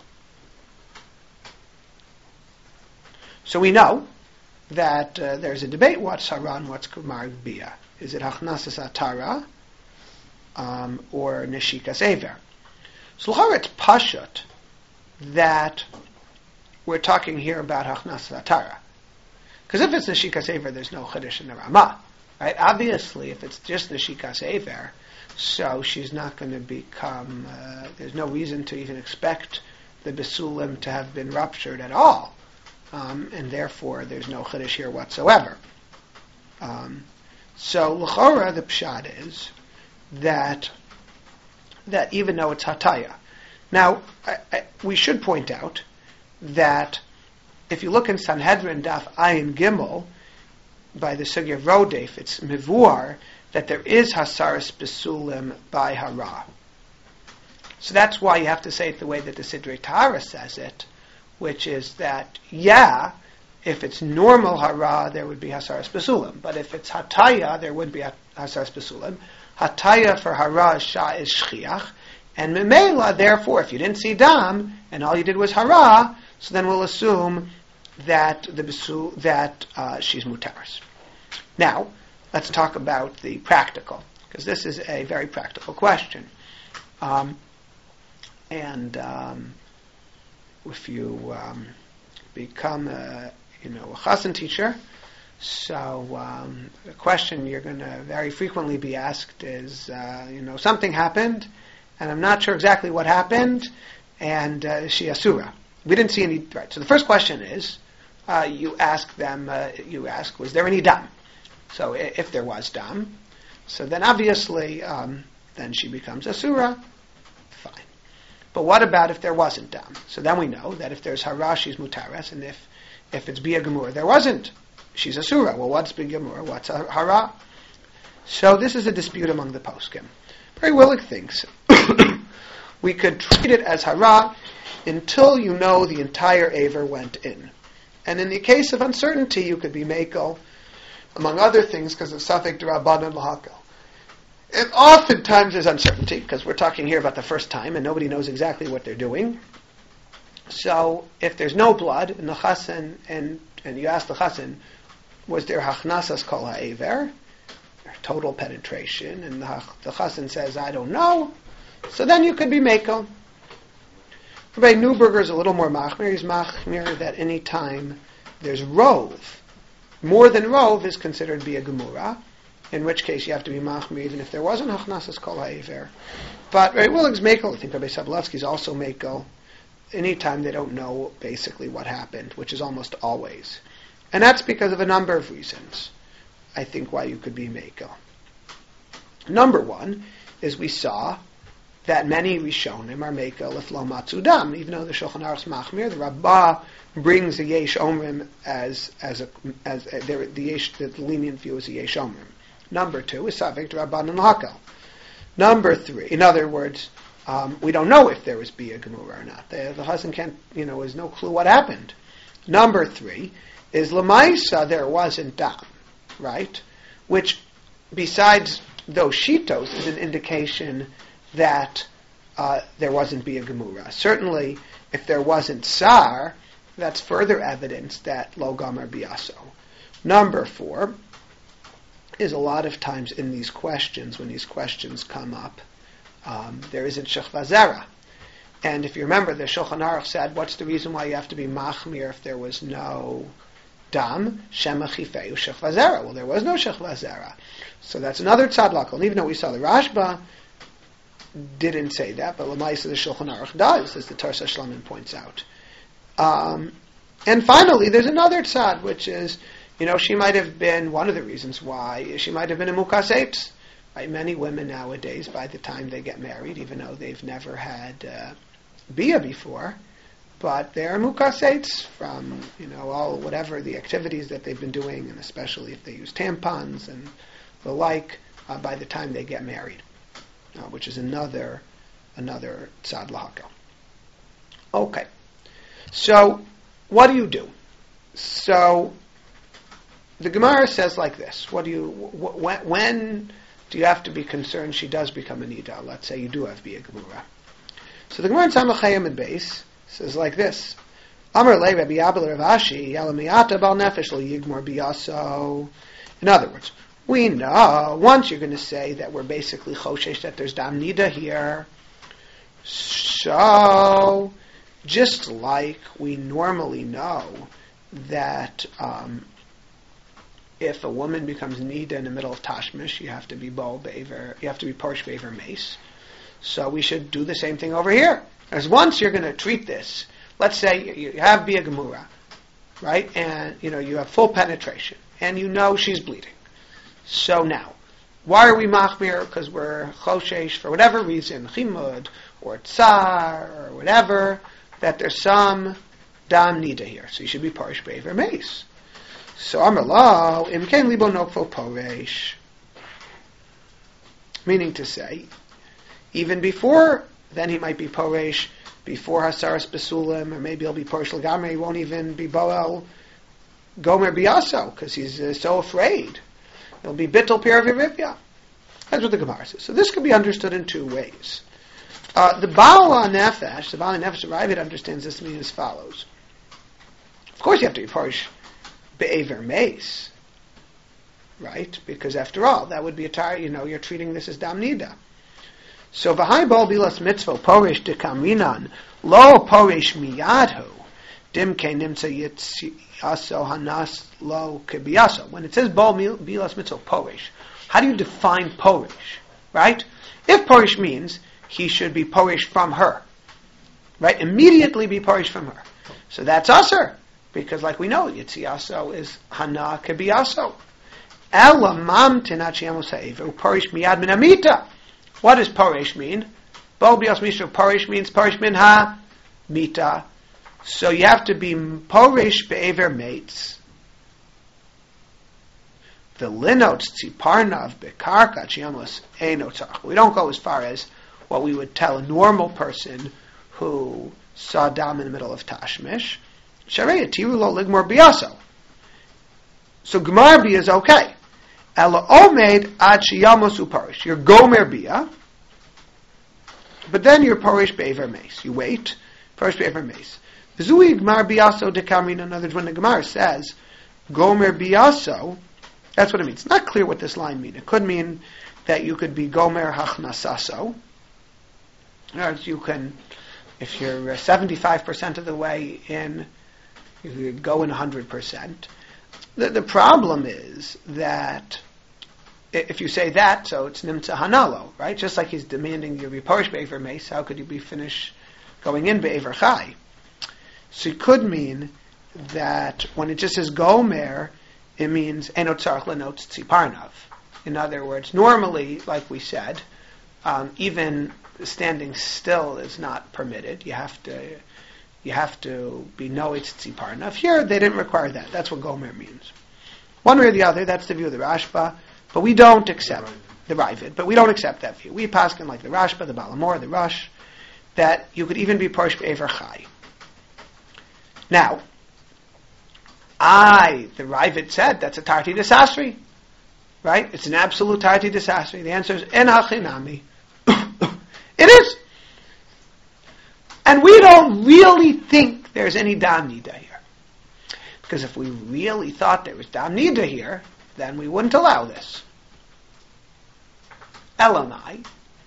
So we know that there's a debate what's hara and what's Gemar Bia. Is it Hachnasas Atara, or Neshikas Ever. So it's pashut that we're talking here about Hachnas Atara. Because if it's Neshikas Ever, there's no Chiddush in the Ramah. Right? Obviously, if it's just Neshikas Ever, so she's not going to become, there's no reason to even expect the Besulim to have been ruptured at all. And therefore, there's no Chiddush here whatsoever. So, L'chora, the Pshat is that even though it's Hataya. Now, we should point out that if you look in Sanhedrin Daf Ayin Gimel, by the Sugya of Rodef, it's Mivuar, that there is Hasaras Besulim by Hara. So that's why you have to say it the way that the Sidrei Tahara says it, which is that, if it's normal Hara, there would be Hasaras Besulim. But if it's Hataya, there would be Hasaras Besulim. Hataya for Hara is Shchiach. And Memela, therefore, if you didn't see Dam, and all you did was Hara, so then we'll assume that she's Mutaris. Now, let's talk about the practical, because this is a very practical question. If you become a chassan teacher, so the question you're going to very frequently be asked is, something happened, and I'm not sure exactly what happened, and she asura. We didn't see any. Right. So the first question is, you ask, was there any dam? So if there was dam, so then obviously, then she becomes asura. Fine. But what about if there wasn't dam? So then we know that if there's hara, she's mutares, and if it's bia gemura, there wasn't, she's asura. Well, what's bia gemura? What's hara? So this is a dispute among the poskim. Very Willig thinks we could treat it as hara until you know the entire aver went in. And in the case of uncertainty, you could be mekel, among other things, because of safek d'Rabbanan l'hakel. And oftentimes there's uncertainty, because we're talking here about the first time, and nobody knows exactly what they're doing. So if there's no blood in the chassan, and you ask the chassan, was there hachnasas kol ha'aver, total penetration, and the chassan says, I don't know, so then you could be mekel. Rabbi Neuberger is a little more machmir. He's machmir that any time there's rov, more than rov is considered to be a gemura, in which case you have to be machmir even if there wasn't hachnasas kol ha'aver. But Rabbi Willig's mekel, I think Rabbi Sablovsky's also mekel, any time they don't know basically what happened, which is almost always. And that's because of a number of reasons, I think, why you could be mekel. Number one is we saw that many Rishonim are mekel if lo matzu dam, even though the Shulchan Aruch's machmir, the Rabbah brings the yesh omrim the lenient view is the yesh omrim. Number two is safek d'Rabbanan l'hakel. Number three, in other words, we don't know if there was bia gemura or not. The chassan can't, has no clue what happened. Number three is lemaisa there wasn't dam, right? Which, besides those shitos, is an indication that there wasn't bia gemura. Certainly, if there wasn't sar, that's further evidence that lo gamar biaso. Number four is a lot of times in these questions, when these questions come up, there isn't shechva zera. And if you remember, the Shulchan Aruch said, what's the reason why you have to be machmir if there was no dam? Shema chifeu shechva zera. Well, there was no shechva zera. So that's another tzadlak. And even though we saw the Rashba didn't say that, but Lamaisa the Shulchan Aruch does, as the Tarsa Shlomin points out. And finally, there's another tzad, which is, she might have been, one of the reasons why, she might have been a mukas eitz. Right? Many women nowadays, by the time they get married, even though they've never had bia before, but they're mukas eitz from, all whatever the activities that they've been doing, and especially if they use tampons and the like, by the time they get married. Which is another tzad l'hakel. Okay, so what do you do? So the Gemara says like this: when do you have to be concerned she does become a nida? Let's say you do have bia gemura. So the Gemara in Samach Hayim and Beis says like this: Amar le Rabbi Abel Rav Ashi Yalamiyata Bal Nefesh Lo Yigmor Biyaso. In other words, We know, once you're going to say that we're basically choshesh, that there's dam nida here, so just like we normally know that if a woman becomes nida in the middle of tashmish, you have to be parish be'aver mace. So we should do the same thing over here. As once you're going to treat this, let's say you have Bia Gemura, right? And you have full penetration, and you know she's bleeding. So now, why are we machmir? Because we're choshesh for whatever reason, chimud or tsar or whatever, that there's some dam nida here. So you should be parish be'aver mace. So Amar Lo, imkein libo nokfo poresh. Meaning to say, even before, then he might be poresh, before Hasaras Besulim, or maybe he'll be parish l'gamre, he won't even be boel gomer biaso, because he's so afraid. He'll be bittul piravirivya. That's what the Gemara says. So this could be understood in two ways. The Baal HaNefesh, Ravid understands this to mean as follows. Of course you have to be parish be'aver mace, right? Because after all, that would be you're treating this as dam nida. So v'hai bol bilas mitzvah porish dekaminan lo porish miyadhu dimke nimtza yitziaso hanas lo kebiaso. When it says bol bilas mitzvah porish, how do you define porish? Right? If porish means he should be porish from her, right? Immediately be porish from her. So that's usher, because like we know, yitziaso is hana kebiaso. Ela mam tinach yamos ha'ever porish miyad min amita. What does parish mean? Bo bios mishra parish means parish min ha mita. So you have to be parish be'aver mates. The linots tziparnav bekarka chiamos enotzach. We don't go as far as what we would tell a normal person who saw dam in the middle of tashmish. Sharei tiru lo ligmor biaso. So gemar bia is okay. Ela omed ad sheyamos uparish. You're gomer bia, but then you're parish be'aver mace. You wait, parish be'aver mace. V'zui gmar biaso dekamrin. In other words, when the Gemara says gomer biaso, that's what it means. It's not clear what this line means. It could mean that you could be gomer hachnasaso. In other words, you can, if you're 75% of the way in, you could go in 100%. The problem is that if you say that, so it's nimtza hanalo, right? Just like he's demanding you be parish be'aver mace, how could you be finished going in be'aver chai? So it could mean that when it just says gomer, it means enot tzarich lenot tziparnav. In other words, normally, like we said, even standing still is not permitted. You have to be noetz tziparnav. Here, they didn't require that. That's what gomer means. One way or the other, that's the view of the Rashba, but we don't accept the Ravid, but we don't accept that view. We paskin like the Rashba, the Balamor, the Rush, that you could even be parish be'aver chai. Now, the Ravid said that's a tarti desasri, right? It's an absolute tarti desasri. The answer is en hachinami. It is. And we don't really think there's any dam nida here. Because if we really thought there was dam nida here, then we wouldn't allow this. Elamai.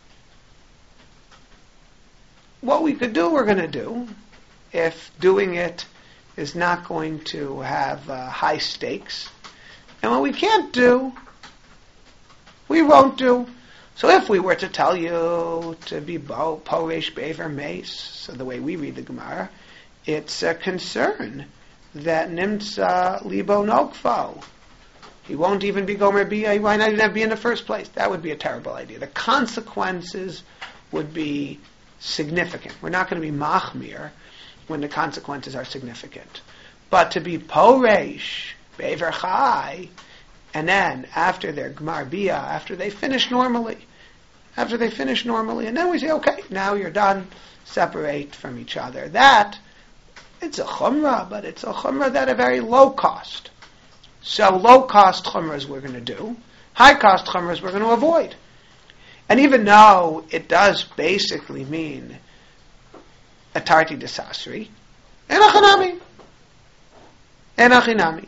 What we could do, we're going to do, if doing it is not going to have high stakes. And what we can't do, we won't do. So if we were to tell you to be porish be'aver mace, so the way we read the Gemara, it's a concern that nimtza libo nokfo. He won't even be gomer bia. Why not even have bia in the first place? That would be a terrible idea. The consequences would be significant. We're not going to be machmir when the consequences are significant. But to be porish be'aver chai, and then after their gmar bia, after they finish normally, and then we say, okay, now you're done, separate from each other. That, it's a chumrah, but it's a chumrah that a very low cost. So low cost chumras we're going to do, high cost chumras we're going to avoid. And even though it does basically mean a tarti desasri, enachinami.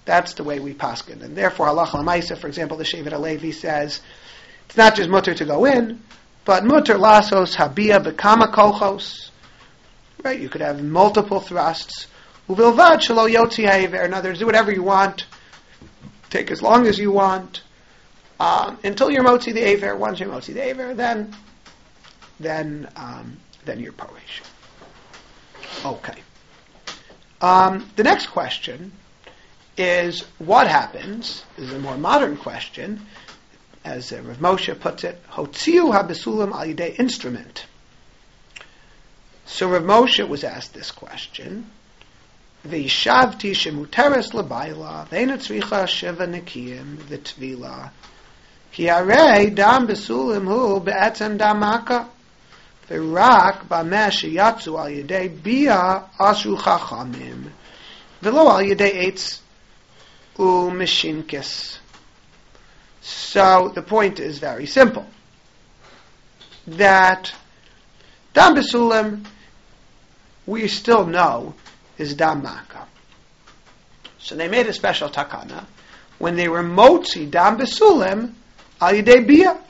That's the way we paskin. And therefore, halacha l'maisa, for example, the Shevet HaLevi says, it's not just mutter to go in, but mutter lasos habia bekama kochos. Right? You could have multiple thrusts. Uvilvad shelo yotzi ha'ever. In other words, do whatever you want. Take as long as you want. Until you're motzi the aver. Once you're motzi the aver, then you're parish. Okay. The next question is what happens, this is a more modern question, as Rav Moshe puts it, Hotziu ha-besulam al yidei instrument. So Rav Moshe was asked this question, V'yishavti shemuteres l'bayla, v'eina tzricha sheva nekiyim v'tvila, ki harei dam besulim hu be'etzem dam maka, v'rak b'meh sheyatzu al yidei bia asru chachamim, v'lo al yidei eitz u'mishinkis. So the point is very simple. That dam besulim, we still know, is dam maka. So they made a special takana when they were motzi dam besulim al yidei bia,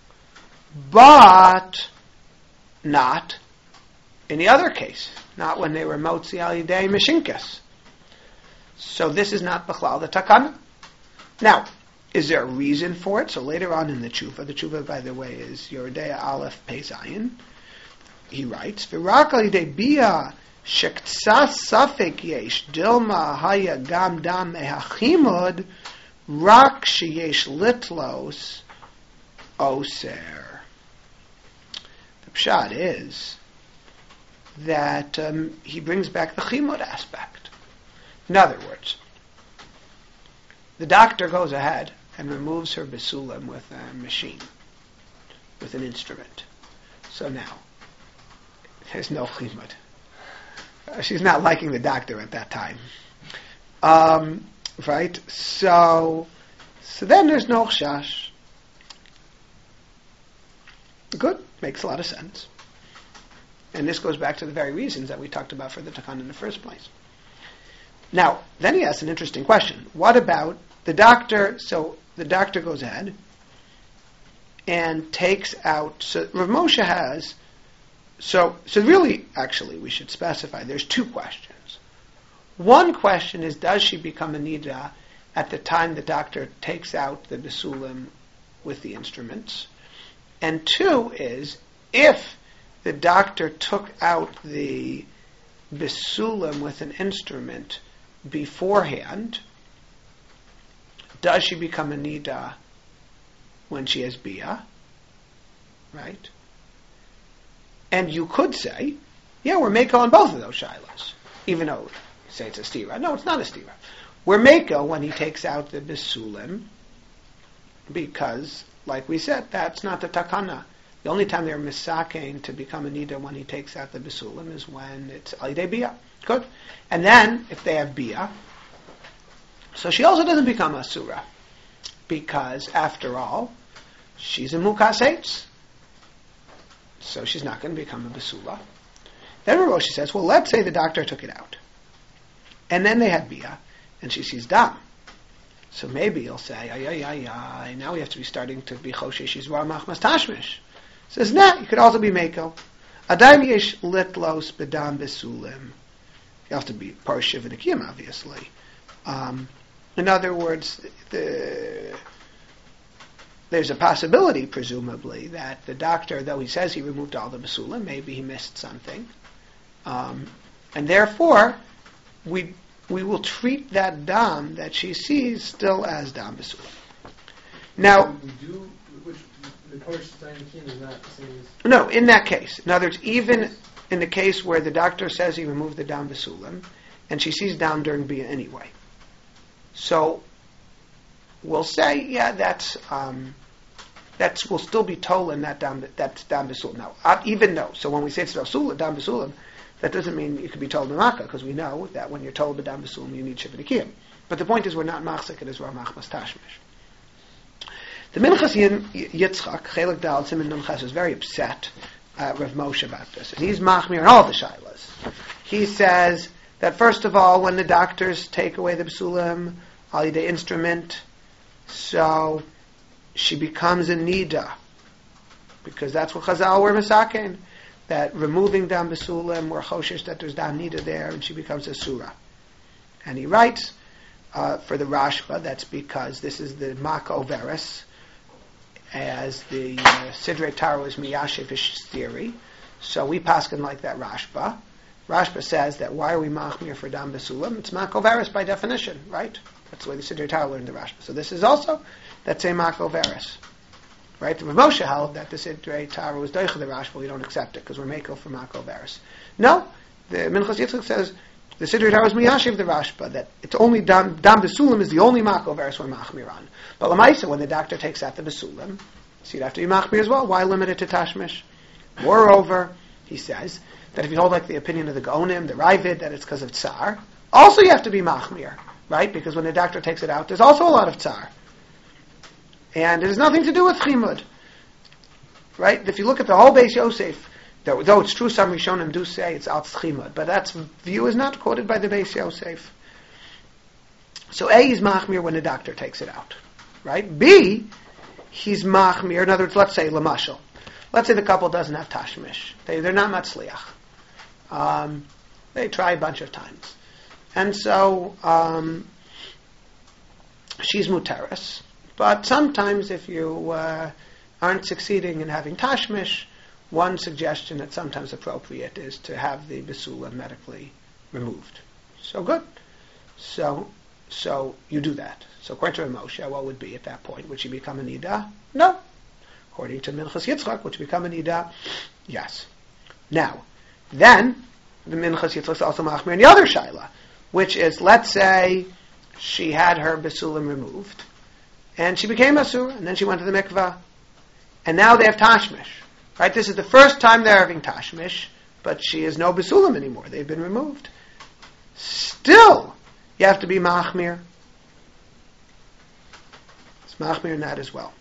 but not in the other case, not when they were motzi al yidei mishinkas. So this is not b'chlal the takana. Now, is there a reason for it? So later on in the tshuva, by the way, is Yoredeya Aleph Pei Zayin. He writes, "V'rak al yidei bia shektsas safek yesh dilma haya gam dam mehachimod rak sheyesh litlos oser." The pshat is that he brings back the chimod aspect. In other words, the doctor goes ahead and removes her besulim with a machine, with an instrument. So now, there's no chimud. She's not liking the doctor at that time. Right? So then there's no chash. Good. Makes a lot of sense. And this goes back to the very reasons that we talked about for the takan in the first place. Now, then he asks an interesting question. What about the doctor? So the doctor goes ahead and takes out. So Rav Moshe has. So really, actually, we should specify. There's two questions. One question is, does she become a nida at the time the doctor takes out the besulim with the instruments? And two is, if the doctor took out the besulim with an instrument beforehand, does she become a nida when she has bia? Right? And you could say, yeah, we're meko on both of those shilas, even though you say it's a stira. No, it's not a stira. We're meko when he takes out the besulim, because, like we said, that's not the takana. The only time they're misakein to become a nida when he takes out the besulim is when it's al yidei bia. Good. And then, if they have bia, so she also doesn't become a surah, because, after all, she's a mukas eitz. So she's not going to become a basula. Then Roshi says, well, let's say the doctor took it out. And then they had bia, and she sees dam. So maybe you'll say, now we have to be starting to be choshe, she's ramach mas tashmish. Says, nah, you could also be meko. Adayim yesh litlos bedam besulim. You have to be parshiv and akim, obviously. In other words, there's a possibility, presumably, that the doctor, though he says he removed all the besulim, maybe he missed something. And therefore, we will treat that dam that she sees still as dam besulim. Now, no, in that case. In other words, even in the case where the doctor says he removed the dam besulim, and she sees dam during bia anyway. So, we'll say, yeah, that's will still be told in that's dam besulim. Now, even though, so when we say it's dam besulim, that doesn't mean it could be told in Makkah, because we know that when you're told the dam besulim, you need shivat akiyim. But the point is, we're not machzik, it is ramach mas tashmish. The Minchas Yitzchak, Chelik Dal Siman Nun Ches, is very upset at Rav Moshe about this. And he's machmir on all the shilas. He says that, first of all, when the doctors take away the besulim, the instrument, so she becomes a nida, because that's what Chazal were misaken, that removing dam besulim, we're choshesh that there's dam nida there, and she becomes a surah. And he writes for the Rashba, that's because this is the Mako Veris, as the Sidrei Taro is Miyashivish theory. So we paskin like that Rashba. Rashba says that why are we machmir for dam besulim? It's Mako Veris by definition, right? That's the way the Sidrei Taro learned the Rashba. So this is also, that's a Mako Veris. Right? The Rav Moshe held that the Sidrei Taro is doicha the Rashba, we don't accept it because we're Mako for Mako Veris. No, the Minchas Yitzchak says the Sidrei Taro is Miyashiv the Rashba, that it's only dam besulim is the only Mako Veris we're machmir on. But Lamaisa, when the doctor takes out the besulim, so you'd have to be machmir as well. Why limit it to tashmish? Moreover, he says that if you hold like the opinion of the Gaonim, the Ravid, that it's because of tsar, also you have to be machmir, right? Because when the doctor takes it out, there's also a lot of tsar. And it has nothing to do with chimud. Right? If you look at the whole Beis Yosef, though it's true some Rishonim do say it's al chimud, but that view is not quoted by the Beis Yosef. So A, he's machmir when the doctor takes it out. Right? B, he's machmir, in other words, let's say lamashal. Let's say the couple doesn't have tashmish. They're not matzliach. They try a bunch of times. And so she's muteris. But sometimes if you aren't succeeding in having tashmish, one suggestion that's sometimes appropriate is to have the basula medically removed. So good. So you do that. So according to Moshe, what would be at that point? Would she become a nida? No. According to Minchas Yitzchak, would she become a nida? Yes. Now, then, the Minchas Yitzchak is also machmir in the other shaila, which is, let's say, she had her basulim removed, and she became asura, and then she went to the mikvah, and now they have tashmish. Right? This is the first time they're having tashmish, but she is no basulim anymore. They've been removed. Still, you have to be machmir. It's machmir in that as well.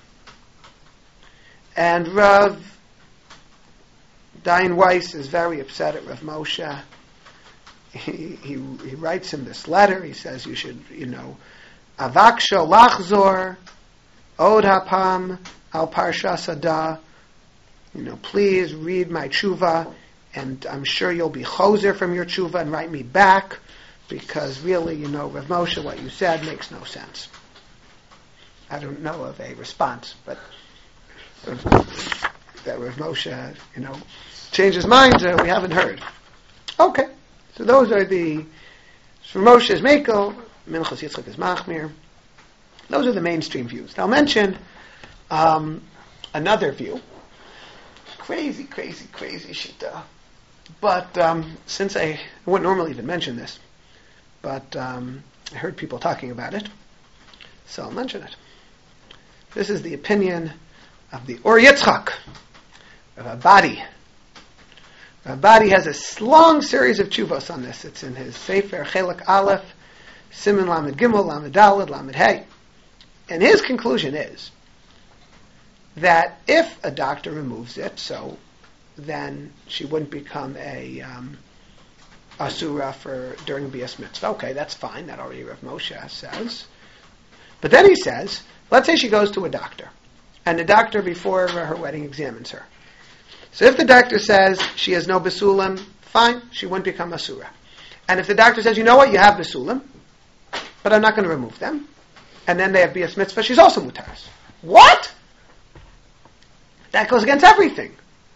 And Rav Dayan Weiss is very upset at Rav Moshe. He writes him this letter. He says you should, avaksha lachzor od hapam al parshas Adah. Please read my tshuva, and I'm sure you'll be choser from your tshuva and write me back, because really, Rav Moshe, what you said makes no sense. I don't know of a response, but that Rav Moshe, changed his mind, we haven't heard. Okay, so those are the, Rav Moshe is Mekel, Minchas Yitzchak is Machmir. Those are the mainstream views. Now I'll mention another view. Crazy shita. But since I wouldn't normally even mention this, but I heard people talking about it, so I'll mention it. This is the opinion of the Or Yitzchak, of Abadi. Abadi has a long series of tshuvos on this. It's in his Sefer Chelik Aleph, Siman Lamed Gimel, Lamed Daled, Lamed Hey. And his conclusion is that if a doctor removes it, so then she wouldn't become a asura for during Bias Mitzvah. Okay, that's fine. That already Rav Moshe says. But then he says, let's say she goes to a doctor, and the doctor before her wedding examines her. So if the doctor says she has no basulim, fine, she wouldn't become asura. And if the doctor says, you know what, you have basulim, but I'm not going to remove them, and then they have Bias Mitzvah, she's also mutaris. What? That goes against everything.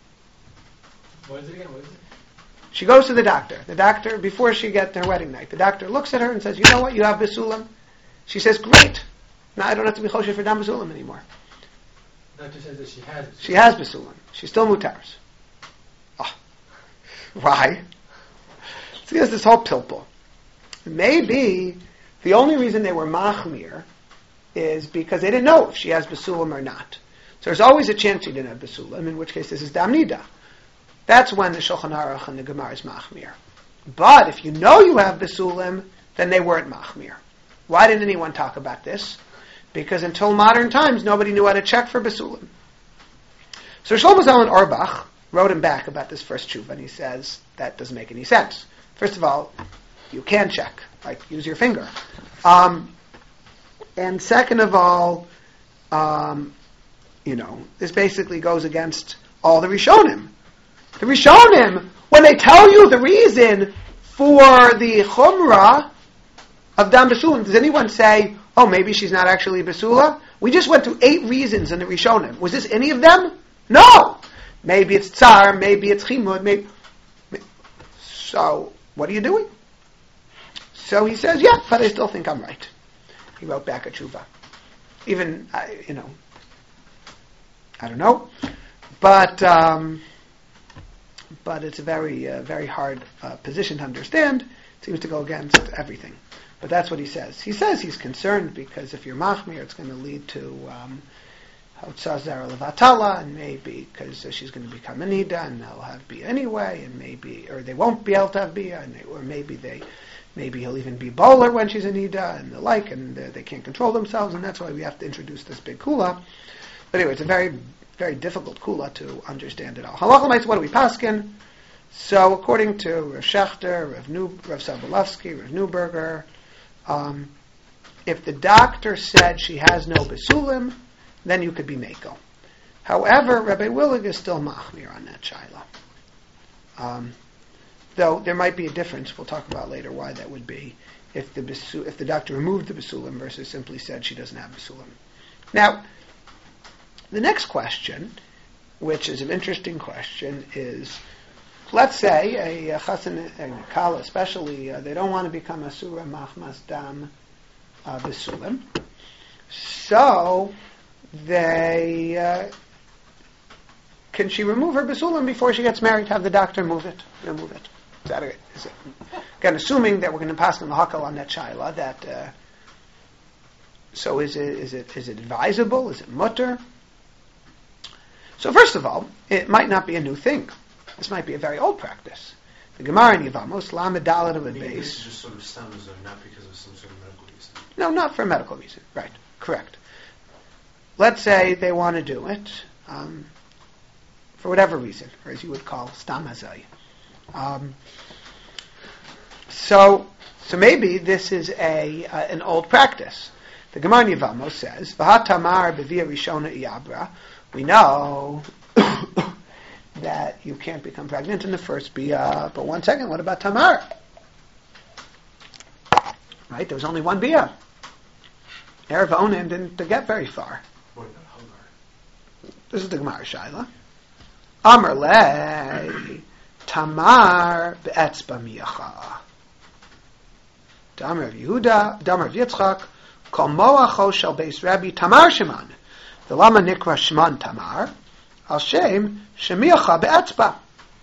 What is it again? She goes to the doctor. The doctor, before she gets her wedding night, the doctor looks at her and says, you know what, you have basulim. She says, great. Now I don't have to be choshev for dam basulim anymore. The doctor says that she has basulim. She has basulim. She's still mutaris. Oh. Why? So there's this whole pilpul. Maybe the only reason they were machmir is because they didn't know if she has basulim or not. So there's always a chance she didn't have basulim, in which case this is dam nida. That's when the Shulchan Aruch and the Gemara is machmir. But if you know you have basulim, then they weren't machmir. Why didn't anyone talk about this? Because until modern times, nobody knew how to check for basulim. So Shlomo Zalman Auerbach wrote him back about this first tshuva, and he says that doesn't make any sense. First of all, you can check, like use your finger. And second of all, this basically goes against all the Rishonim. The Rishonim, when they tell you the reason for the Chumrah of Dam Besulim, does anyone say, oh, maybe she's not actually Besula? We just went through 8 reasons in the Rishonim. Was this any of them? No! Maybe it's Tsar, maybe it's Chimud, maybe... So, what are you doing? So he says, yeah, but I still think I'm right. He wrote back a tshuva. Even, I don't know. But it's a very, very hard position to understand. It seems to go against everything. But that's what he says. He says he's concerned because if you're machmir, it's going to lead to Hotzah Levatala, and maybe because she's going to become a nida, and they'll have bia anyway, and maybe, or they won't be able to have bia, or maybe he'll even be bowler when she's a nida, and the like, and they can't control themselves, and that's why we have to introduce this big kula. But anyway, it's a very, very difficult kula to understand it all. Halacha L'maisa, what do we paskin? So according to Rav Shechter, Rav Sobolovsky, Rav Neuberger, if the doctor said she has no besulim, then you could be meko. However, Rabbi Willig is still machmir on that shaila. Though there might be a difference, we'll talk about later why that would be, if the doctor removed the besulim versus simply said she doesn't have besulim. Now, the next question, which is an interesting question, is, let's say a chassan and a kala especially, they don't want to become asura machmas dam besulim. So, can she remove her besulim before she gets married? Have the doctor remove it. Is it? Again, assuming that we're going to pass on the hakal on that shaila, that so is it advisable? Is it mutter? So first of all, it might not be a new thing. This might be a very old practice. The Gemara in Yevamos, Lamed Dalet of a base. This is just sort of stems, not because of some sort of medical reason. No, not for a medical reason. Right, correct. Let's say they want to do it for whatever reason, or as you would call stam hazai. So maybe this is an old practice. The Gemara in Yevamos says, "V'hat tamar b'via rishona iyabra." We know that you can't become pregnant in the first bia. But one second, what about tamar? Right, there was only one bia. Erev Onan didn't get very far. What about Hagar? This is the Gemara Shaila. Amar le tamar be'etzba miyacha. Damar of Yehuda, Damar of Yitzchak, kol moacho shel beis Rabbi tamar sheman. The lama nikra shman tamar, al shem shemiyacha be'etzba.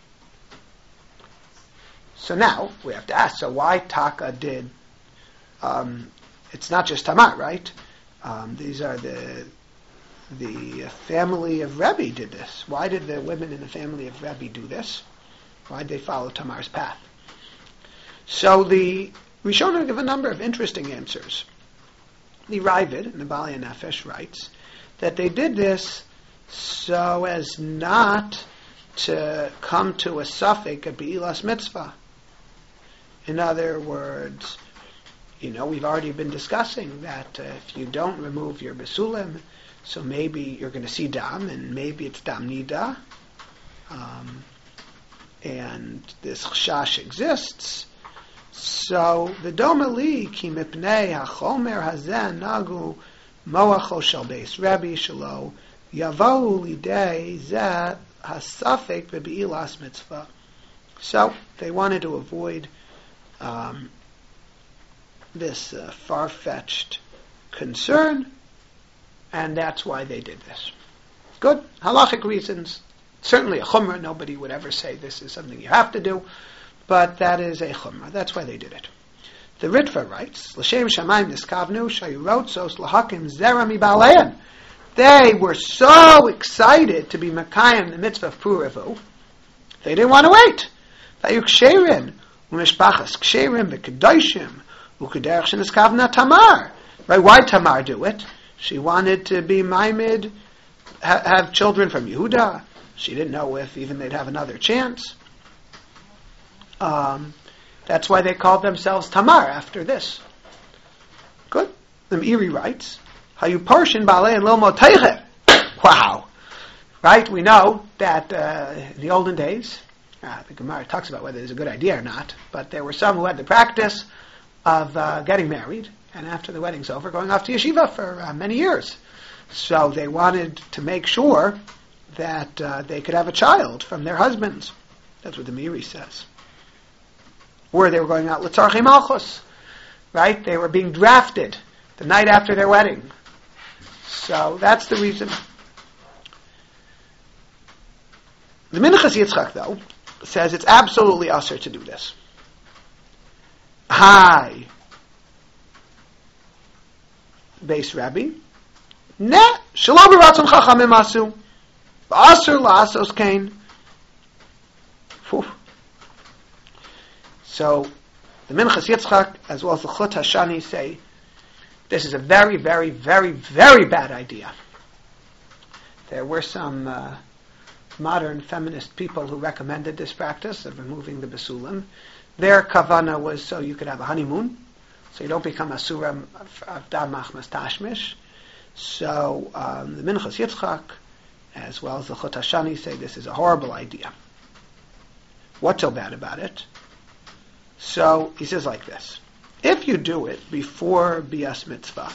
So now we have to ask, so why Taka did, it's not just Tamar, right? These are the family of Rebbe did this. Why did the women in the family of Rebbe do this? Why did they follow Tamar's path? So the Rishonim give a number of interesting answers. The Ravid in the Bali Nefesh writes that they did this so as not to come to a suffix of Be'ilas Mitzvah. In other words, we've already been discussing that if you don't remove your besulim, so maybe you're going to see dam, and maybe it's dam nida, and this chashash exists. So the domali ki mipnei hachomer hazen nagu moacho shel beis Rebbe shelo yavau lidei zeh hasafek be'ilas mitzvah. So they wanted to avoid this far-fetched concern, and that's why they did this. Good. Halachic reasons. Certainly a chumrah. Nobody would ever say this is something you have to do, but that is a chumrah. That's why they did it. The Ritva writes, L'shem shamayim niskavnu shayurotzos lahakim zera mibaleim. They were so excited to be Makayim the mitzvah of Puravu, they didn't want to wait. Vayuk sherin u'mishpachas ksherim v'kedoshim u'kederach sheniskavna Tamar. Right? Why Tamar do it? She wanted to be Maimid, have children from Yehuda. She didn't know if even they'd have another chance. That's why they called themselves Tamar after this. Good. The Meiri writes, Hayu Parshin Baalei and Lilmod Teicher. Wow. Right? We know that in the olden days, the Gemara talks about whether it's a good idea or not, but there were some who had the practice of getting married, and after the wedding's over, going off to yeshiva for many years. So they wanted to make sure that they could have a child from their husbands. That's what the Meiri says. Or they were going out l'tzarchei malchus. Right? They were being drafted the night after their wedding. So that's the reason. The Minchas Yitzchak, though, says it's absolutely usher to do this. Hi. Beis Rabbi. Ne, shalom b'ratzon chachamim asu. Ba'asur la'asos kain. So, the Minchas Yitzchak, as well as the Chut Hashani, say this is a very, very, very, very bad idea. There were some modern feminist people who recommended this practice of removing the Basulim. Their kavana was so you could have a honeymoon, so you don't become asura of damach mas tashmish. So the Minchas Yitzchak, as well as the Chut Hashani, say this is a horrible idea. What's so bad about it? So he says like this: if you do it before Bias Mitzvah,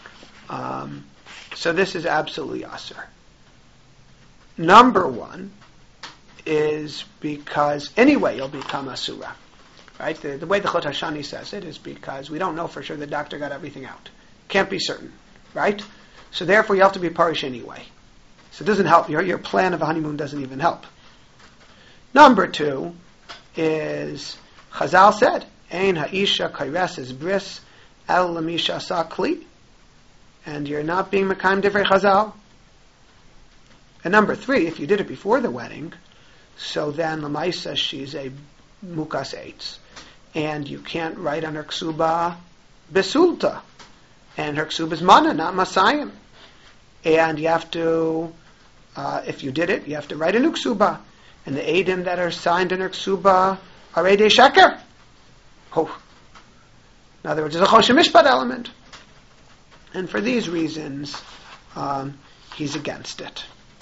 so this is absolutely asur. Number one is because anyway you'll become asura. Right? The way the Chut Hashani says it is because we don't know for sure the doctor got everything out. Can't be certain. Right? So therefore you have to be parish anyway. So it doesn't help. Your plan of a honeymoon doesn't even help. Number two is Chazal said, Ein ha'isha kaires is bris el lamisha sakli, and you're not being mekayim divrei Chazal. And number three, if you did it before the wedding, so then lamaisa she's a mukas eitz, and you can't write on her ksuba besulta, and her ksuba is mana, not masayim, and you have to, if you did it, you have to write a new ksuba, and the eidim that are signed in her ksuba are eidei sheker. Oh. In other words, there's a choshen mishpat element. And for these reasons, he's against it.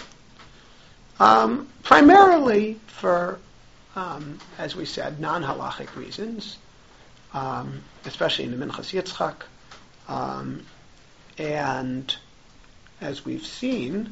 Primarily for, as we said, non-halachic reasons, especially in the Minchas Yitzchak. And as we've seen,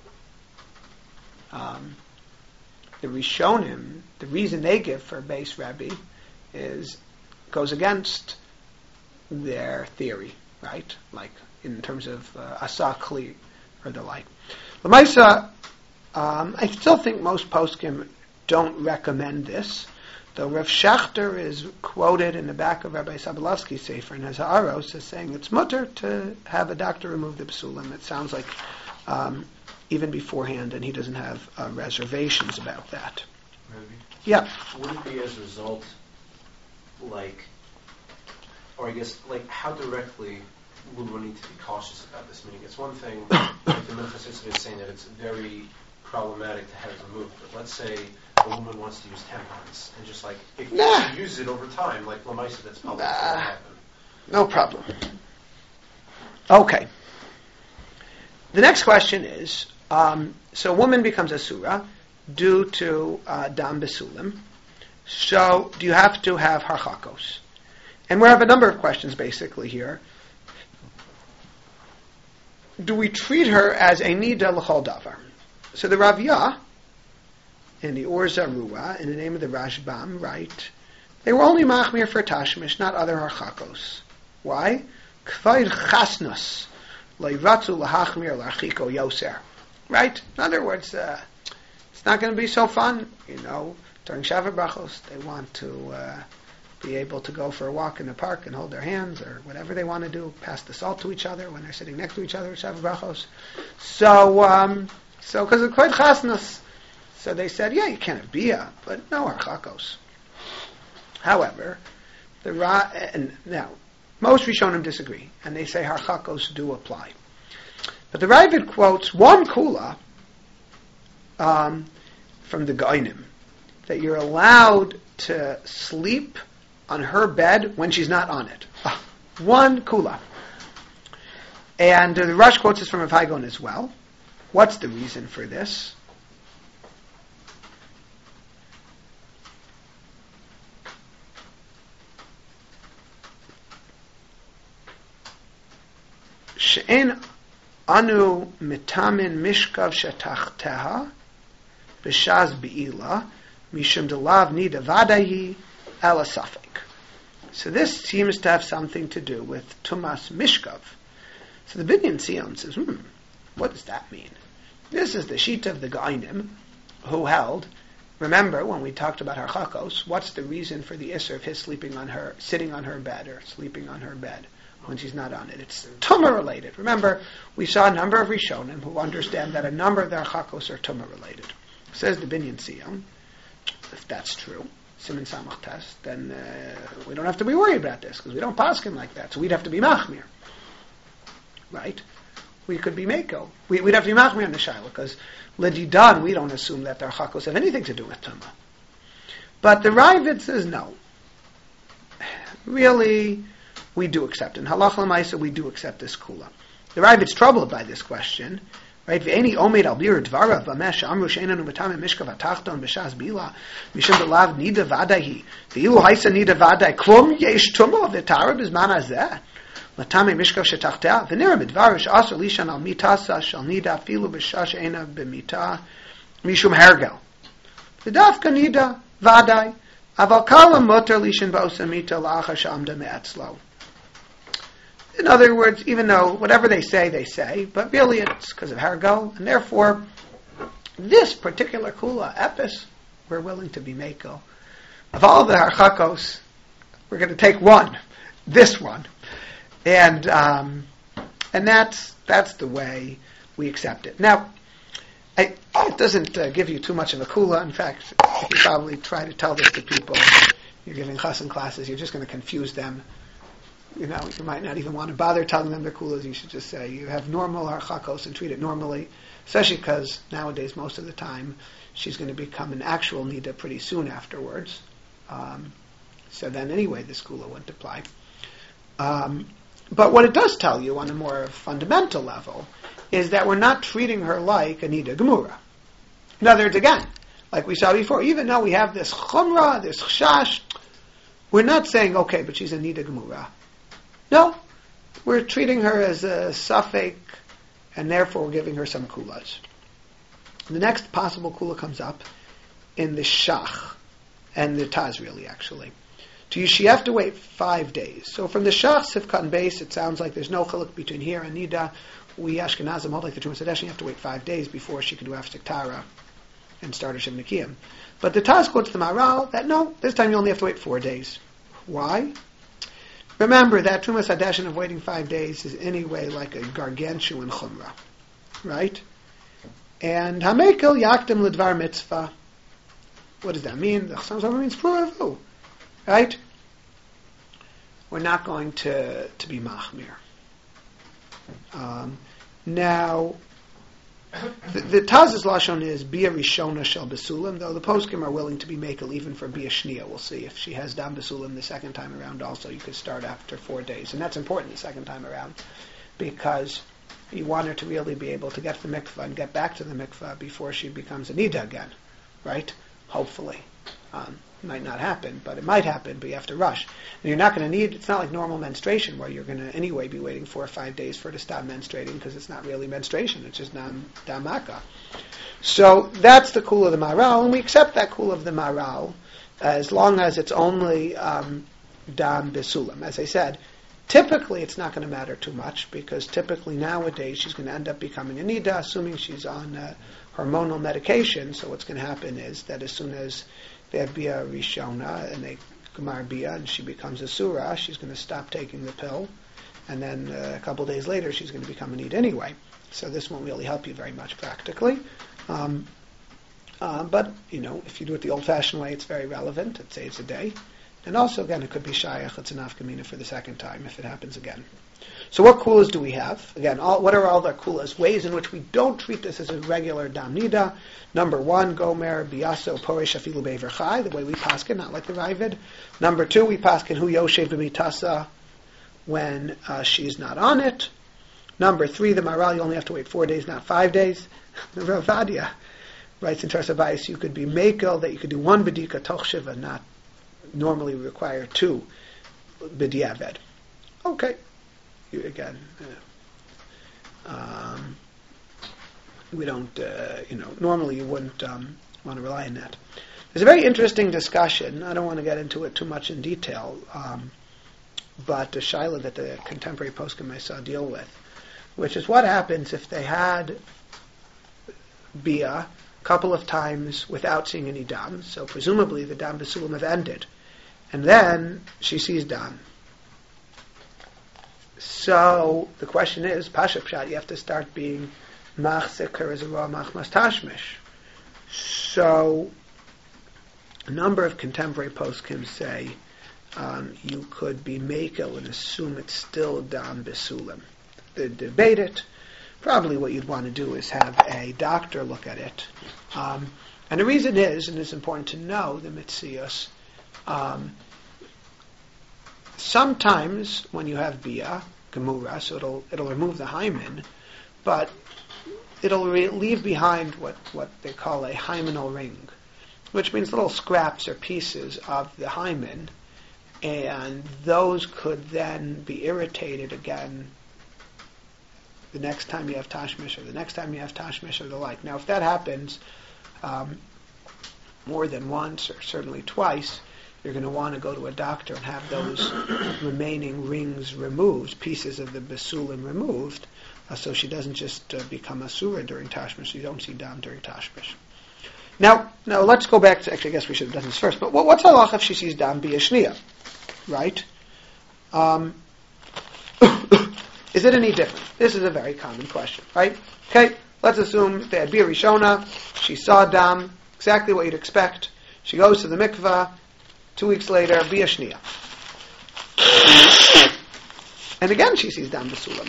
the Rishonim, the reason they give for Beis Rabbi goes against their theory, right? Like in terms of asakli or the like. L'maisa, I still think most poskim don't recommend this, though Rav Shachter is quoted in the back of Rabbi Sobolovsky's Sefer in his Ha'aros as saying it's mutter to have a doctor remove the psulim. It sounds like even beforehand, and he doesn't have reservations about that. Maybe. Yeah. Would it be as a result, or I guess, how directly would one need to be cautious about this? Meaning, it's one thing, like the Minchas Yitzchak is saying that it's very problematic to have it removed, but let's say a woman wants to use tampons, and just if she uses it over time, like Lamaisa, that's probably what's going to happen. No problem. Okay. The next question is, so a woman becomes a surah due to dam besulim. So do you have to have harchakos? And we have a number of questions basically here. Do we treat her as a nida l'chol davar? So the Ravya in the Or Zarua, in the name of the Rashbam, write, they were only machmir for tashmish, not other harchakos. Why? Kvaid chasnus le'ratzu lahachmir l'achiko yoser. Right? In other words, it's not going to be so fun, during Shabbat Brachos. They want to be able to go for a walk in the park and hold their hands, or whatever they want to do, pass the salt to each other when they're sitting next to each other at Shabbat Brachos. So because it's quite chasnus, so they said, yeah, you can't have bia, but no harchakos. However, now most Rishonim disagree, and they say harchakos do apply. But the Ravid quotes one kula from the Gainim, that you're allowed to sleep on her bed when she's not on it. One kula. And the Rush quotes this from Rav Hai Gaon as well. What's the reason for this? She'en anu mitamin mishkav shetachteha b'shaz be'ila mishum delav nida vadayi ala safek. So this seems to have something to do with tumas mishkav. So the Binyan Sion says, what does that mean? This is the shita of the Gainim who held. Remember when we talked about Harchakos, what's the reason for the Isser of his sitting on her bed or sleeping on her bed when she's not on it? It's Tumah related. Remember, we saw a number of Rishonim who understand that a number of the Harchakos are Tumah related. Says the Binyan Sion, if that's true, Siman Samach Tes, then we don't have to be worried about this because we don't paskin like that. So we'd have to be Machmir. Right? We could be Mako. We'd have to be Machmir on the Shaila because Ledidan, we don't assume that their Chakos have anything to do with Tumah. But the Ravid says no. Really, we do accept. In Halach L'Maisa, we do accept this Kula. The Ravid's troubled by this question. Right? V'eni omed al bir dvarav b'mesh amru she'enanu b'tamim mishkav atachton b'shaz bila mishum b'lav nida vadahi v'ilu haisa nida vadai klum yesh tumah v'tara b'zman hazeh l'tamim mishkav shetachtea v'nira midvar she'asur lishan al mitasa shal nida filu b'shah she'ena b'mita mishum hergel v'dafka nida vadai aval kala muter lishan ba'osa mita la'achar she'amda me'etzlo. In other words, even though whatever they say, but really it's because of Hargal, and therefore, this particular Kula, Epis, we're willing to be Mako. Of all the Harchakos, we're going to take one, this one. And that's the way we accept it. Now, it doesn't give you too much of a Kula. In fact, if you probably try to tell this to people, you're giving chassan classes, you're just going to confuse them. You might not even want to bother telling them they're kulas. You should just say you have normal harchakos and treat it normally, especially because nowadays most of the time she's going to become an actual nida pretty soon afterwards. So then anyway, this kula wouldn't apply. But what it does tell you on a more fundamental level is that we're not treating her like a nida gemura. In other words, again, like we saw before, even though we have this chumrah, this chash, we're not saying, okay, but she's a nida gemura. No, we're treating her as a safek, and therefore we're giving her some kulas. The next possible kula comes up in the shach, and the taz really actually. You have to wait 5 days. So from the shach, sifkat and base, it sounds like there's no chiluk between here and nida. We Ashkenazim hold like the Trumas Hadesh, you have to wait 5 days before she can do afsek tara and start a Shem Nikiyim. But the taz quotes the Maharal that no, this time you only have to wait 4 days. Why? Remember that Trumas Hadeshin of waiting 5 days is anyway like a gargantuan chumrah, right? And Hamekel Yaktim Lidvar Mitzvah. What does that mean? The Chasam means Pruavu, right? We're not going to be Machmir. Now, the Taz's Lashon is Bia Rishona Shel Besulim, though the poskim are willing to be Mekel even for Bia Shnia. We'll see. If she has Dam Besulim the second time around also, you could start after 4 days. And that's important the second time around, because you want her to really be able to get to the mikvah and get back to the mikvah before she becomes a nida again, right? Hopefully. Might not happen, but it might happen, but you have to rush. And you're not going to it's not like normal menstruation where you're going to anyway be waiting 4 or 5 days for her to stop menstruating because it's not really menstruation, it's just damaka. So that's the kula of the Maharal, and we accept that kula of the Maharal as long as it's only dam besulam. As I said, typically it's not going to matter too much because typically nowadays she's going to end up becoming a nida, assuming she's on hormonal medication. So what's going to happen is that as soon as they have Bia Rishona and they Gemar Bia and she becomes a surah, she's going to stop taking the pill, and then a couple days later she's going to become a need anyway. So this won't really help you very much practically. But, if you do it the old-fashioned way, it's very relevant. It saves a day. And also, again, it could be shayach, it's an afkamina for the second time if it happens again. So what kulas do we have? Again, what are all the kulas? Ways in which we don't treat this as a regular dam nida. Number 1, gomer, biaso, poresh, afilu be'ver chai, the way we paskin, not like the Ravid. Number 2, we paskin hu yoshev b'mitasa when she's not on it. Number 3, the Maral, you only have to wait 4 days, not 5 days. The Rav Vadia writes in Toras Habayis, you could be Mekel, that you could do 1 Bedika Toch Shiva, not normally require 2 B'diavad. Okay. Again, we don't, normally you wouldn't want to rely on that. There's a very interesting discussion. I don't want to get into it too much in detail, but the shaila that the contemporary poskim I saw deal with, which is what happens if they had bia a couple of times without seeing any dam. So presumably the dam b'sulam have ended, and then she sees dam. So the question is, pasha pshat, you have to start being machzik her as a raw machmas tashmish. So a number of contemporary poskim say you could be mekel and assume it's still dam b'sulam. They debate it. Probably what you'd want to do is have a doctor look at it. And the reason is, and it's important to know, the mitzias, sometimes when you have bia, gemura, so it'll remove the hymen, but it'll leave behind what they call a hymenal ring, which means little scraps or pieces of the hymen, and those could then be irritated again the next time you have tashmish, or the next time you have tashmish, or the like. Now, if that happens more than once, or certainly twice, you're going to want to go to a doctor and have those remaining rings removed, pieces of the basulim removed, so she doesn't just become asura during tashmish, so you don't see dam during tashmish. Now let's go back to, actually I guess we should have done this first, but what's halach if she sees dam b'yashniya, right? Is it any different? This is a very common question, right? Okay, let's assume they had bia rishona, she saw dam, exactly what you'd expect. She goes to the mikvah, 2 weeks later, bia shniya. And again she sees dam b'sulam.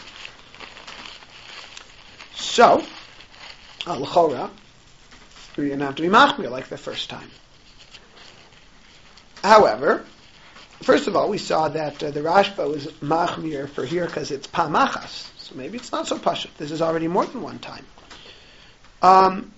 So, l'chora, you're going to have to be machmir like the first time. However, first of all, we saw that the Rashba was machmir for here because it's pamachas. So maybe it's not so pashut. This is already more than one time. On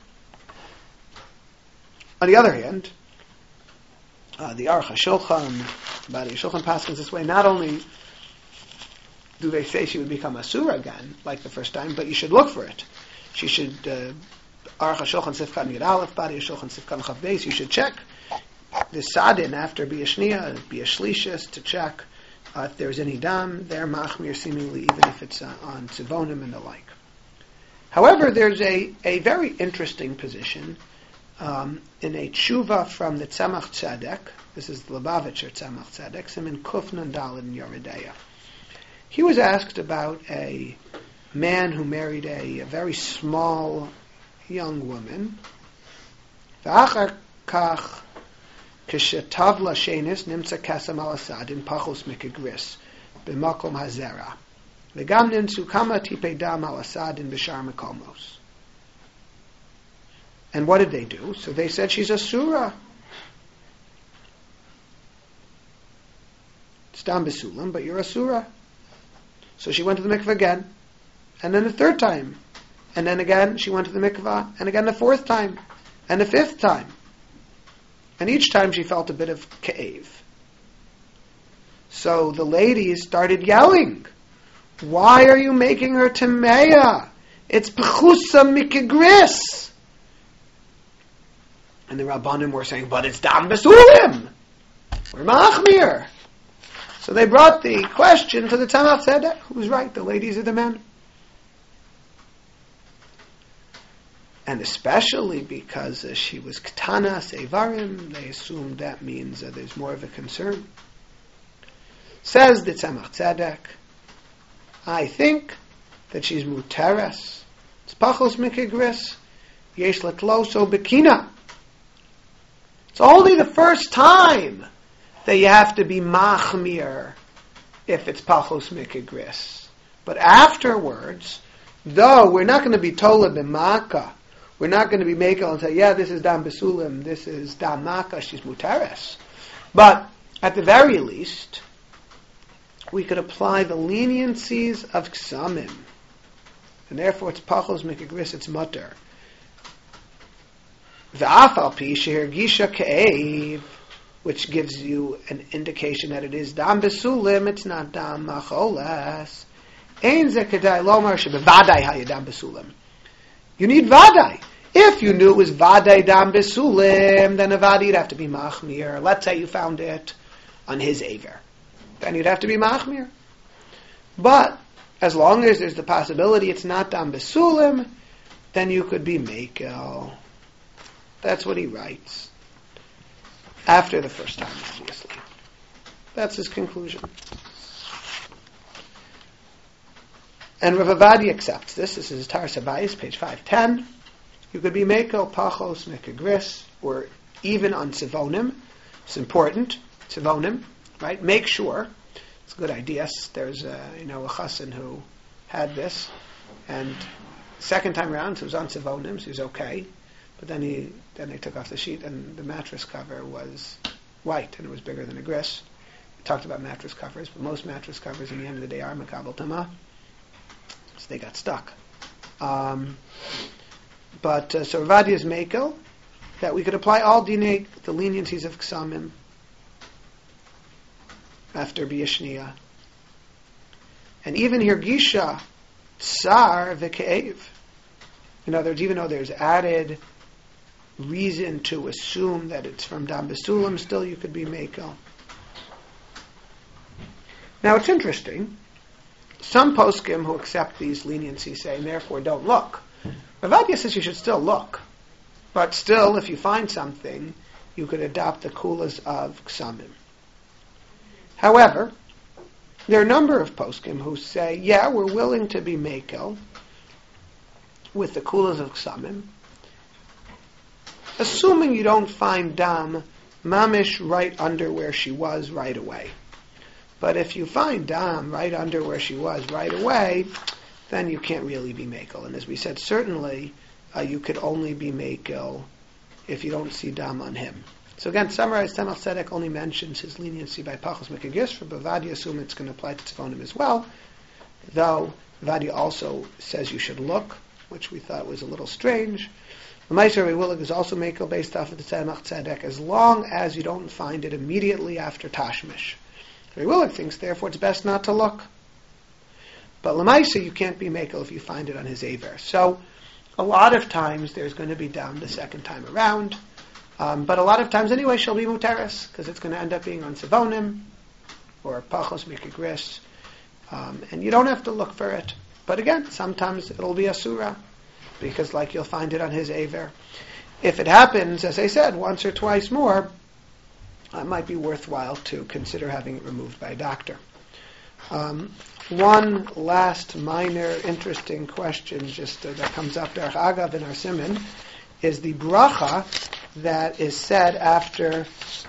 the other hand, the Aruch HaShulchan, Bari Shulchan paskins this way. Not only do they say she would become asura again, like the first time, but you should look for it. She should, Aruch HaShulchan Sifkan Yud Aleph, Bari Shulchan Sifkan Chav Beis, you should check the sadin after bia shniya, bia shlishis, to check if there's any dam there, machmir seemingly, even if it's on tzivonim and the like. However, there's a very interesting position in a tshuva from the Tzemach Tzedek. This is the Lubavitcher Tzemach Tzedek, Siman Kufnan Daled in Yoredeya. He was asked about a man who married a very small young woman. V'achar kach kishetavla shenis nimtza kasam al asadin pachos mikigris b'makom hazera v'gam nimtzu kama tipei dam al asadin b'shar mekomos. And what did they do? So they said she's a surah. It's dam b'sulam, but you're a surah. So she went to the mikvah again, and then the third time, and then again she went to the mikvah, and again the fourth time, and the fifth time. And each time she felt a bit of ka'ev. So the ladies started yelling, "Why are you making her tameya? It's pechusa mikigris." And the Rabbanim were saying, "But it's dam b'sulim. We're machmir." So they brought the question to the Tzemach Tzedek, who's right, the ladies are the men. And especially because she was Ketana Seivarim, they assumed that means there's more of a concern. Says the Tzemach Tzedek, I think that she's Muteres. It's Pachos Mikigris, Yesh Letloso Bekina. It's only the first time that you have to be machmir if it's pachos mikigris. But afterwards, though we're not going to be tola b'maka, we're not going to be making and say, yeah, this is dam b'sulim, this is dam maka, she's mutares. But at the very least, we could apply the leniencies of ksamim, and therefore it's pachos mikagris, it's mutter. V'afal pi shehergisha ke'ev, which gives you an indication that it is dam besulim, it's not dam macholas. Ein ze kedai lomar shebevadai haya dam besulim. You need vadai. If you knew it was vadai dam besulim, then a vadi you'd have to be machmir. Let's say you found it on his aver. Then you'd have to be machmir. But as long as there's the possibility it's not dam besulim, then you could be mekel. That's what he writes. After the first time, obviously. That's his conclusion. And Rav Avadi accepts this. This is Tar Sabayis, page 510. You could be mekel, pachos, mikagris, or even on tzivonim. It's important. Tzivonim, right? Make sure. It's a good idea. There's a chassan who had this, and second time around he was on tzivonim, so he was okay. But then they took off the sheet, and the mattress cover was white, and it was bigger than a gris. We talked about mattress covers, but most mattress covers, in the end of the day, are makabel tama, so they got stuck. So Ravadi is mekel, that we could apply all dinei, the leniencies of ksamim, after biyishniya. And even here, gisha, tsar, v'ke'ev. In other words, even though there's added reason to assume that it's from dam besulim, still you could be mekel. Now it's interesting. Some poskim who accept these leniencies say, and therefore don't look. Ravadia says you should still look. But still, if you find something, you could adopt the kulas of ksamim. However, there are a number of poskim who say, yeah, we're willing to be mekel with the kulas of ksamim, assuming you don't find dam mamish right under where she was right away. But if you find dam right under where she was right away, then you can't really be mekel. And as we said, certainly you could only be mekel if you don't see dam on him. So again, summarize, Tzemach Tzedek only mentions his leniency by pachos mikagis. For Bavadia, assume it's going to apply to tzivonim as well. Though Bavadia also says you should look, which we thought was a little strange. The Meiser Willig is also mekel based off of the Tzemach Tzedek, as long as you don't find it immediately after Tashmish. Rabbi Willig thinks, therefore, it's best not to look. But Lamaisa, you can't be mekel if you find it on his aver. So, a lot of times there's going to be down the second time around. But a lot of times anyway, she'll be muteris, because it's going to end up being on tzivonim, or pachos mikagris. And you don't have to look for it. But again, sometimes it'll be asura, because like you'll find it on his aver. If it happens, as I said, once or twice more, it might be worthwhile to consider having it removed by a doctor. One last minor interesting question just that comes up derech agav in our siman is the bracha that is said after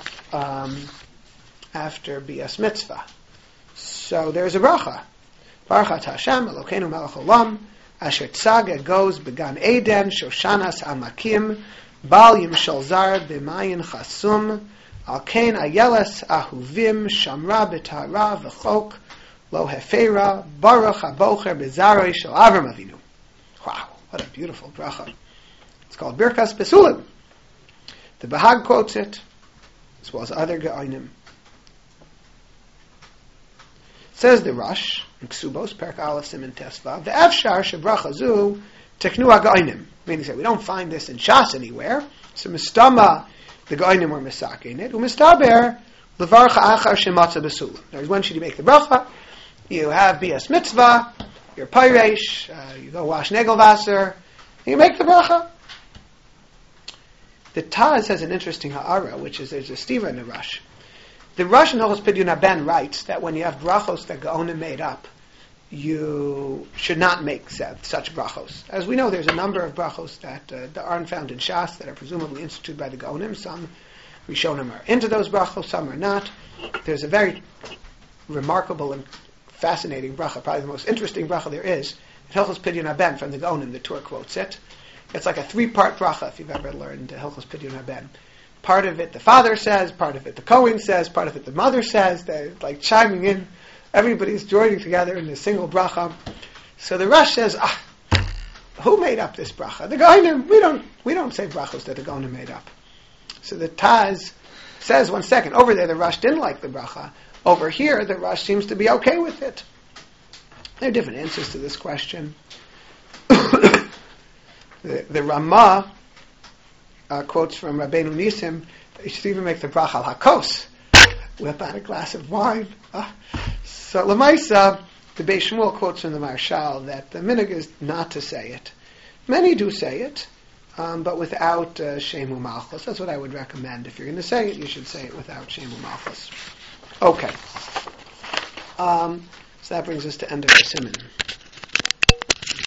bias mitzvah. So there's a bracha. Baruch Hashem Elokeinu melech olam asher tzaga goes began Eden shoshanas amakim bal yimshal zar b'mayin chasum al kein ayeles ahuvim shamra b'tara v'chok lo hefera baruch habocher b'zaroi shel Avram Avinu. Wow, what a beautiful bracha. It's called Birkas Besulim. The Bahag quotes it, as well as other Ge'onim. Says the Rosh, in Ksubos, Perek Aleph Siman Tesvav, the Afshar Shebracha Zu Teknu HaGe'onim. Meaning that we don't find this in Shas anywhere. So Mistama, the Ge'onim were misaking it. Umistaber, Levarcha Achar Shematza Besulim. There's when should you make the bracha? You have Bias Mitzvah, you're Peiresh, you go wash Negelvasser, and you make the bracha. The Taz has an interesting ha'ara, which is there's a stira in the Rush. The Rush in Hilchos Pidyon HaBen writes that when you have brachos that Gaonim made up, you should not make such brachos. As we know, there's a number of brachos that aren't found in Shas that are presumably instituted by the Gaonim. Some Rishonim are into those brachos, some are not. There's a very remarkable and fascinating bracha, probably the most interesting bracha there is, in Hilchos Pidyon HaBen from the Gaonim. The Tur quotes it. It's like a 3-part bracha, if you've ever learned Hilchos Pidyon HaBen. Part of it the father says, part of it the Kohen says, part of it the mother says. They're like chiming in everybody's joining together in a single bracha. So the Rosh says, who made up this bracha? The Gohanim. We don't say brachos that the Gohanim made up. So the Taz says, 1 second, over there the Rosh didn't like the bracha. Over here the Rosh seems to be okay with it. There are different answers to this question. The Ramah quotes from Rabbeinu Nisim, you should even make the bracha al hakos, without a glass of wine. So Lamaisa, the Beis Shmuel quotes from the Marshal that the minhag is not to say it. Many do say it, but without Shemu Malchus. That's what I would recommend. If you're going to say it, you should say it without Shemu Malchus. Okay. So that brings us to end of the Siman.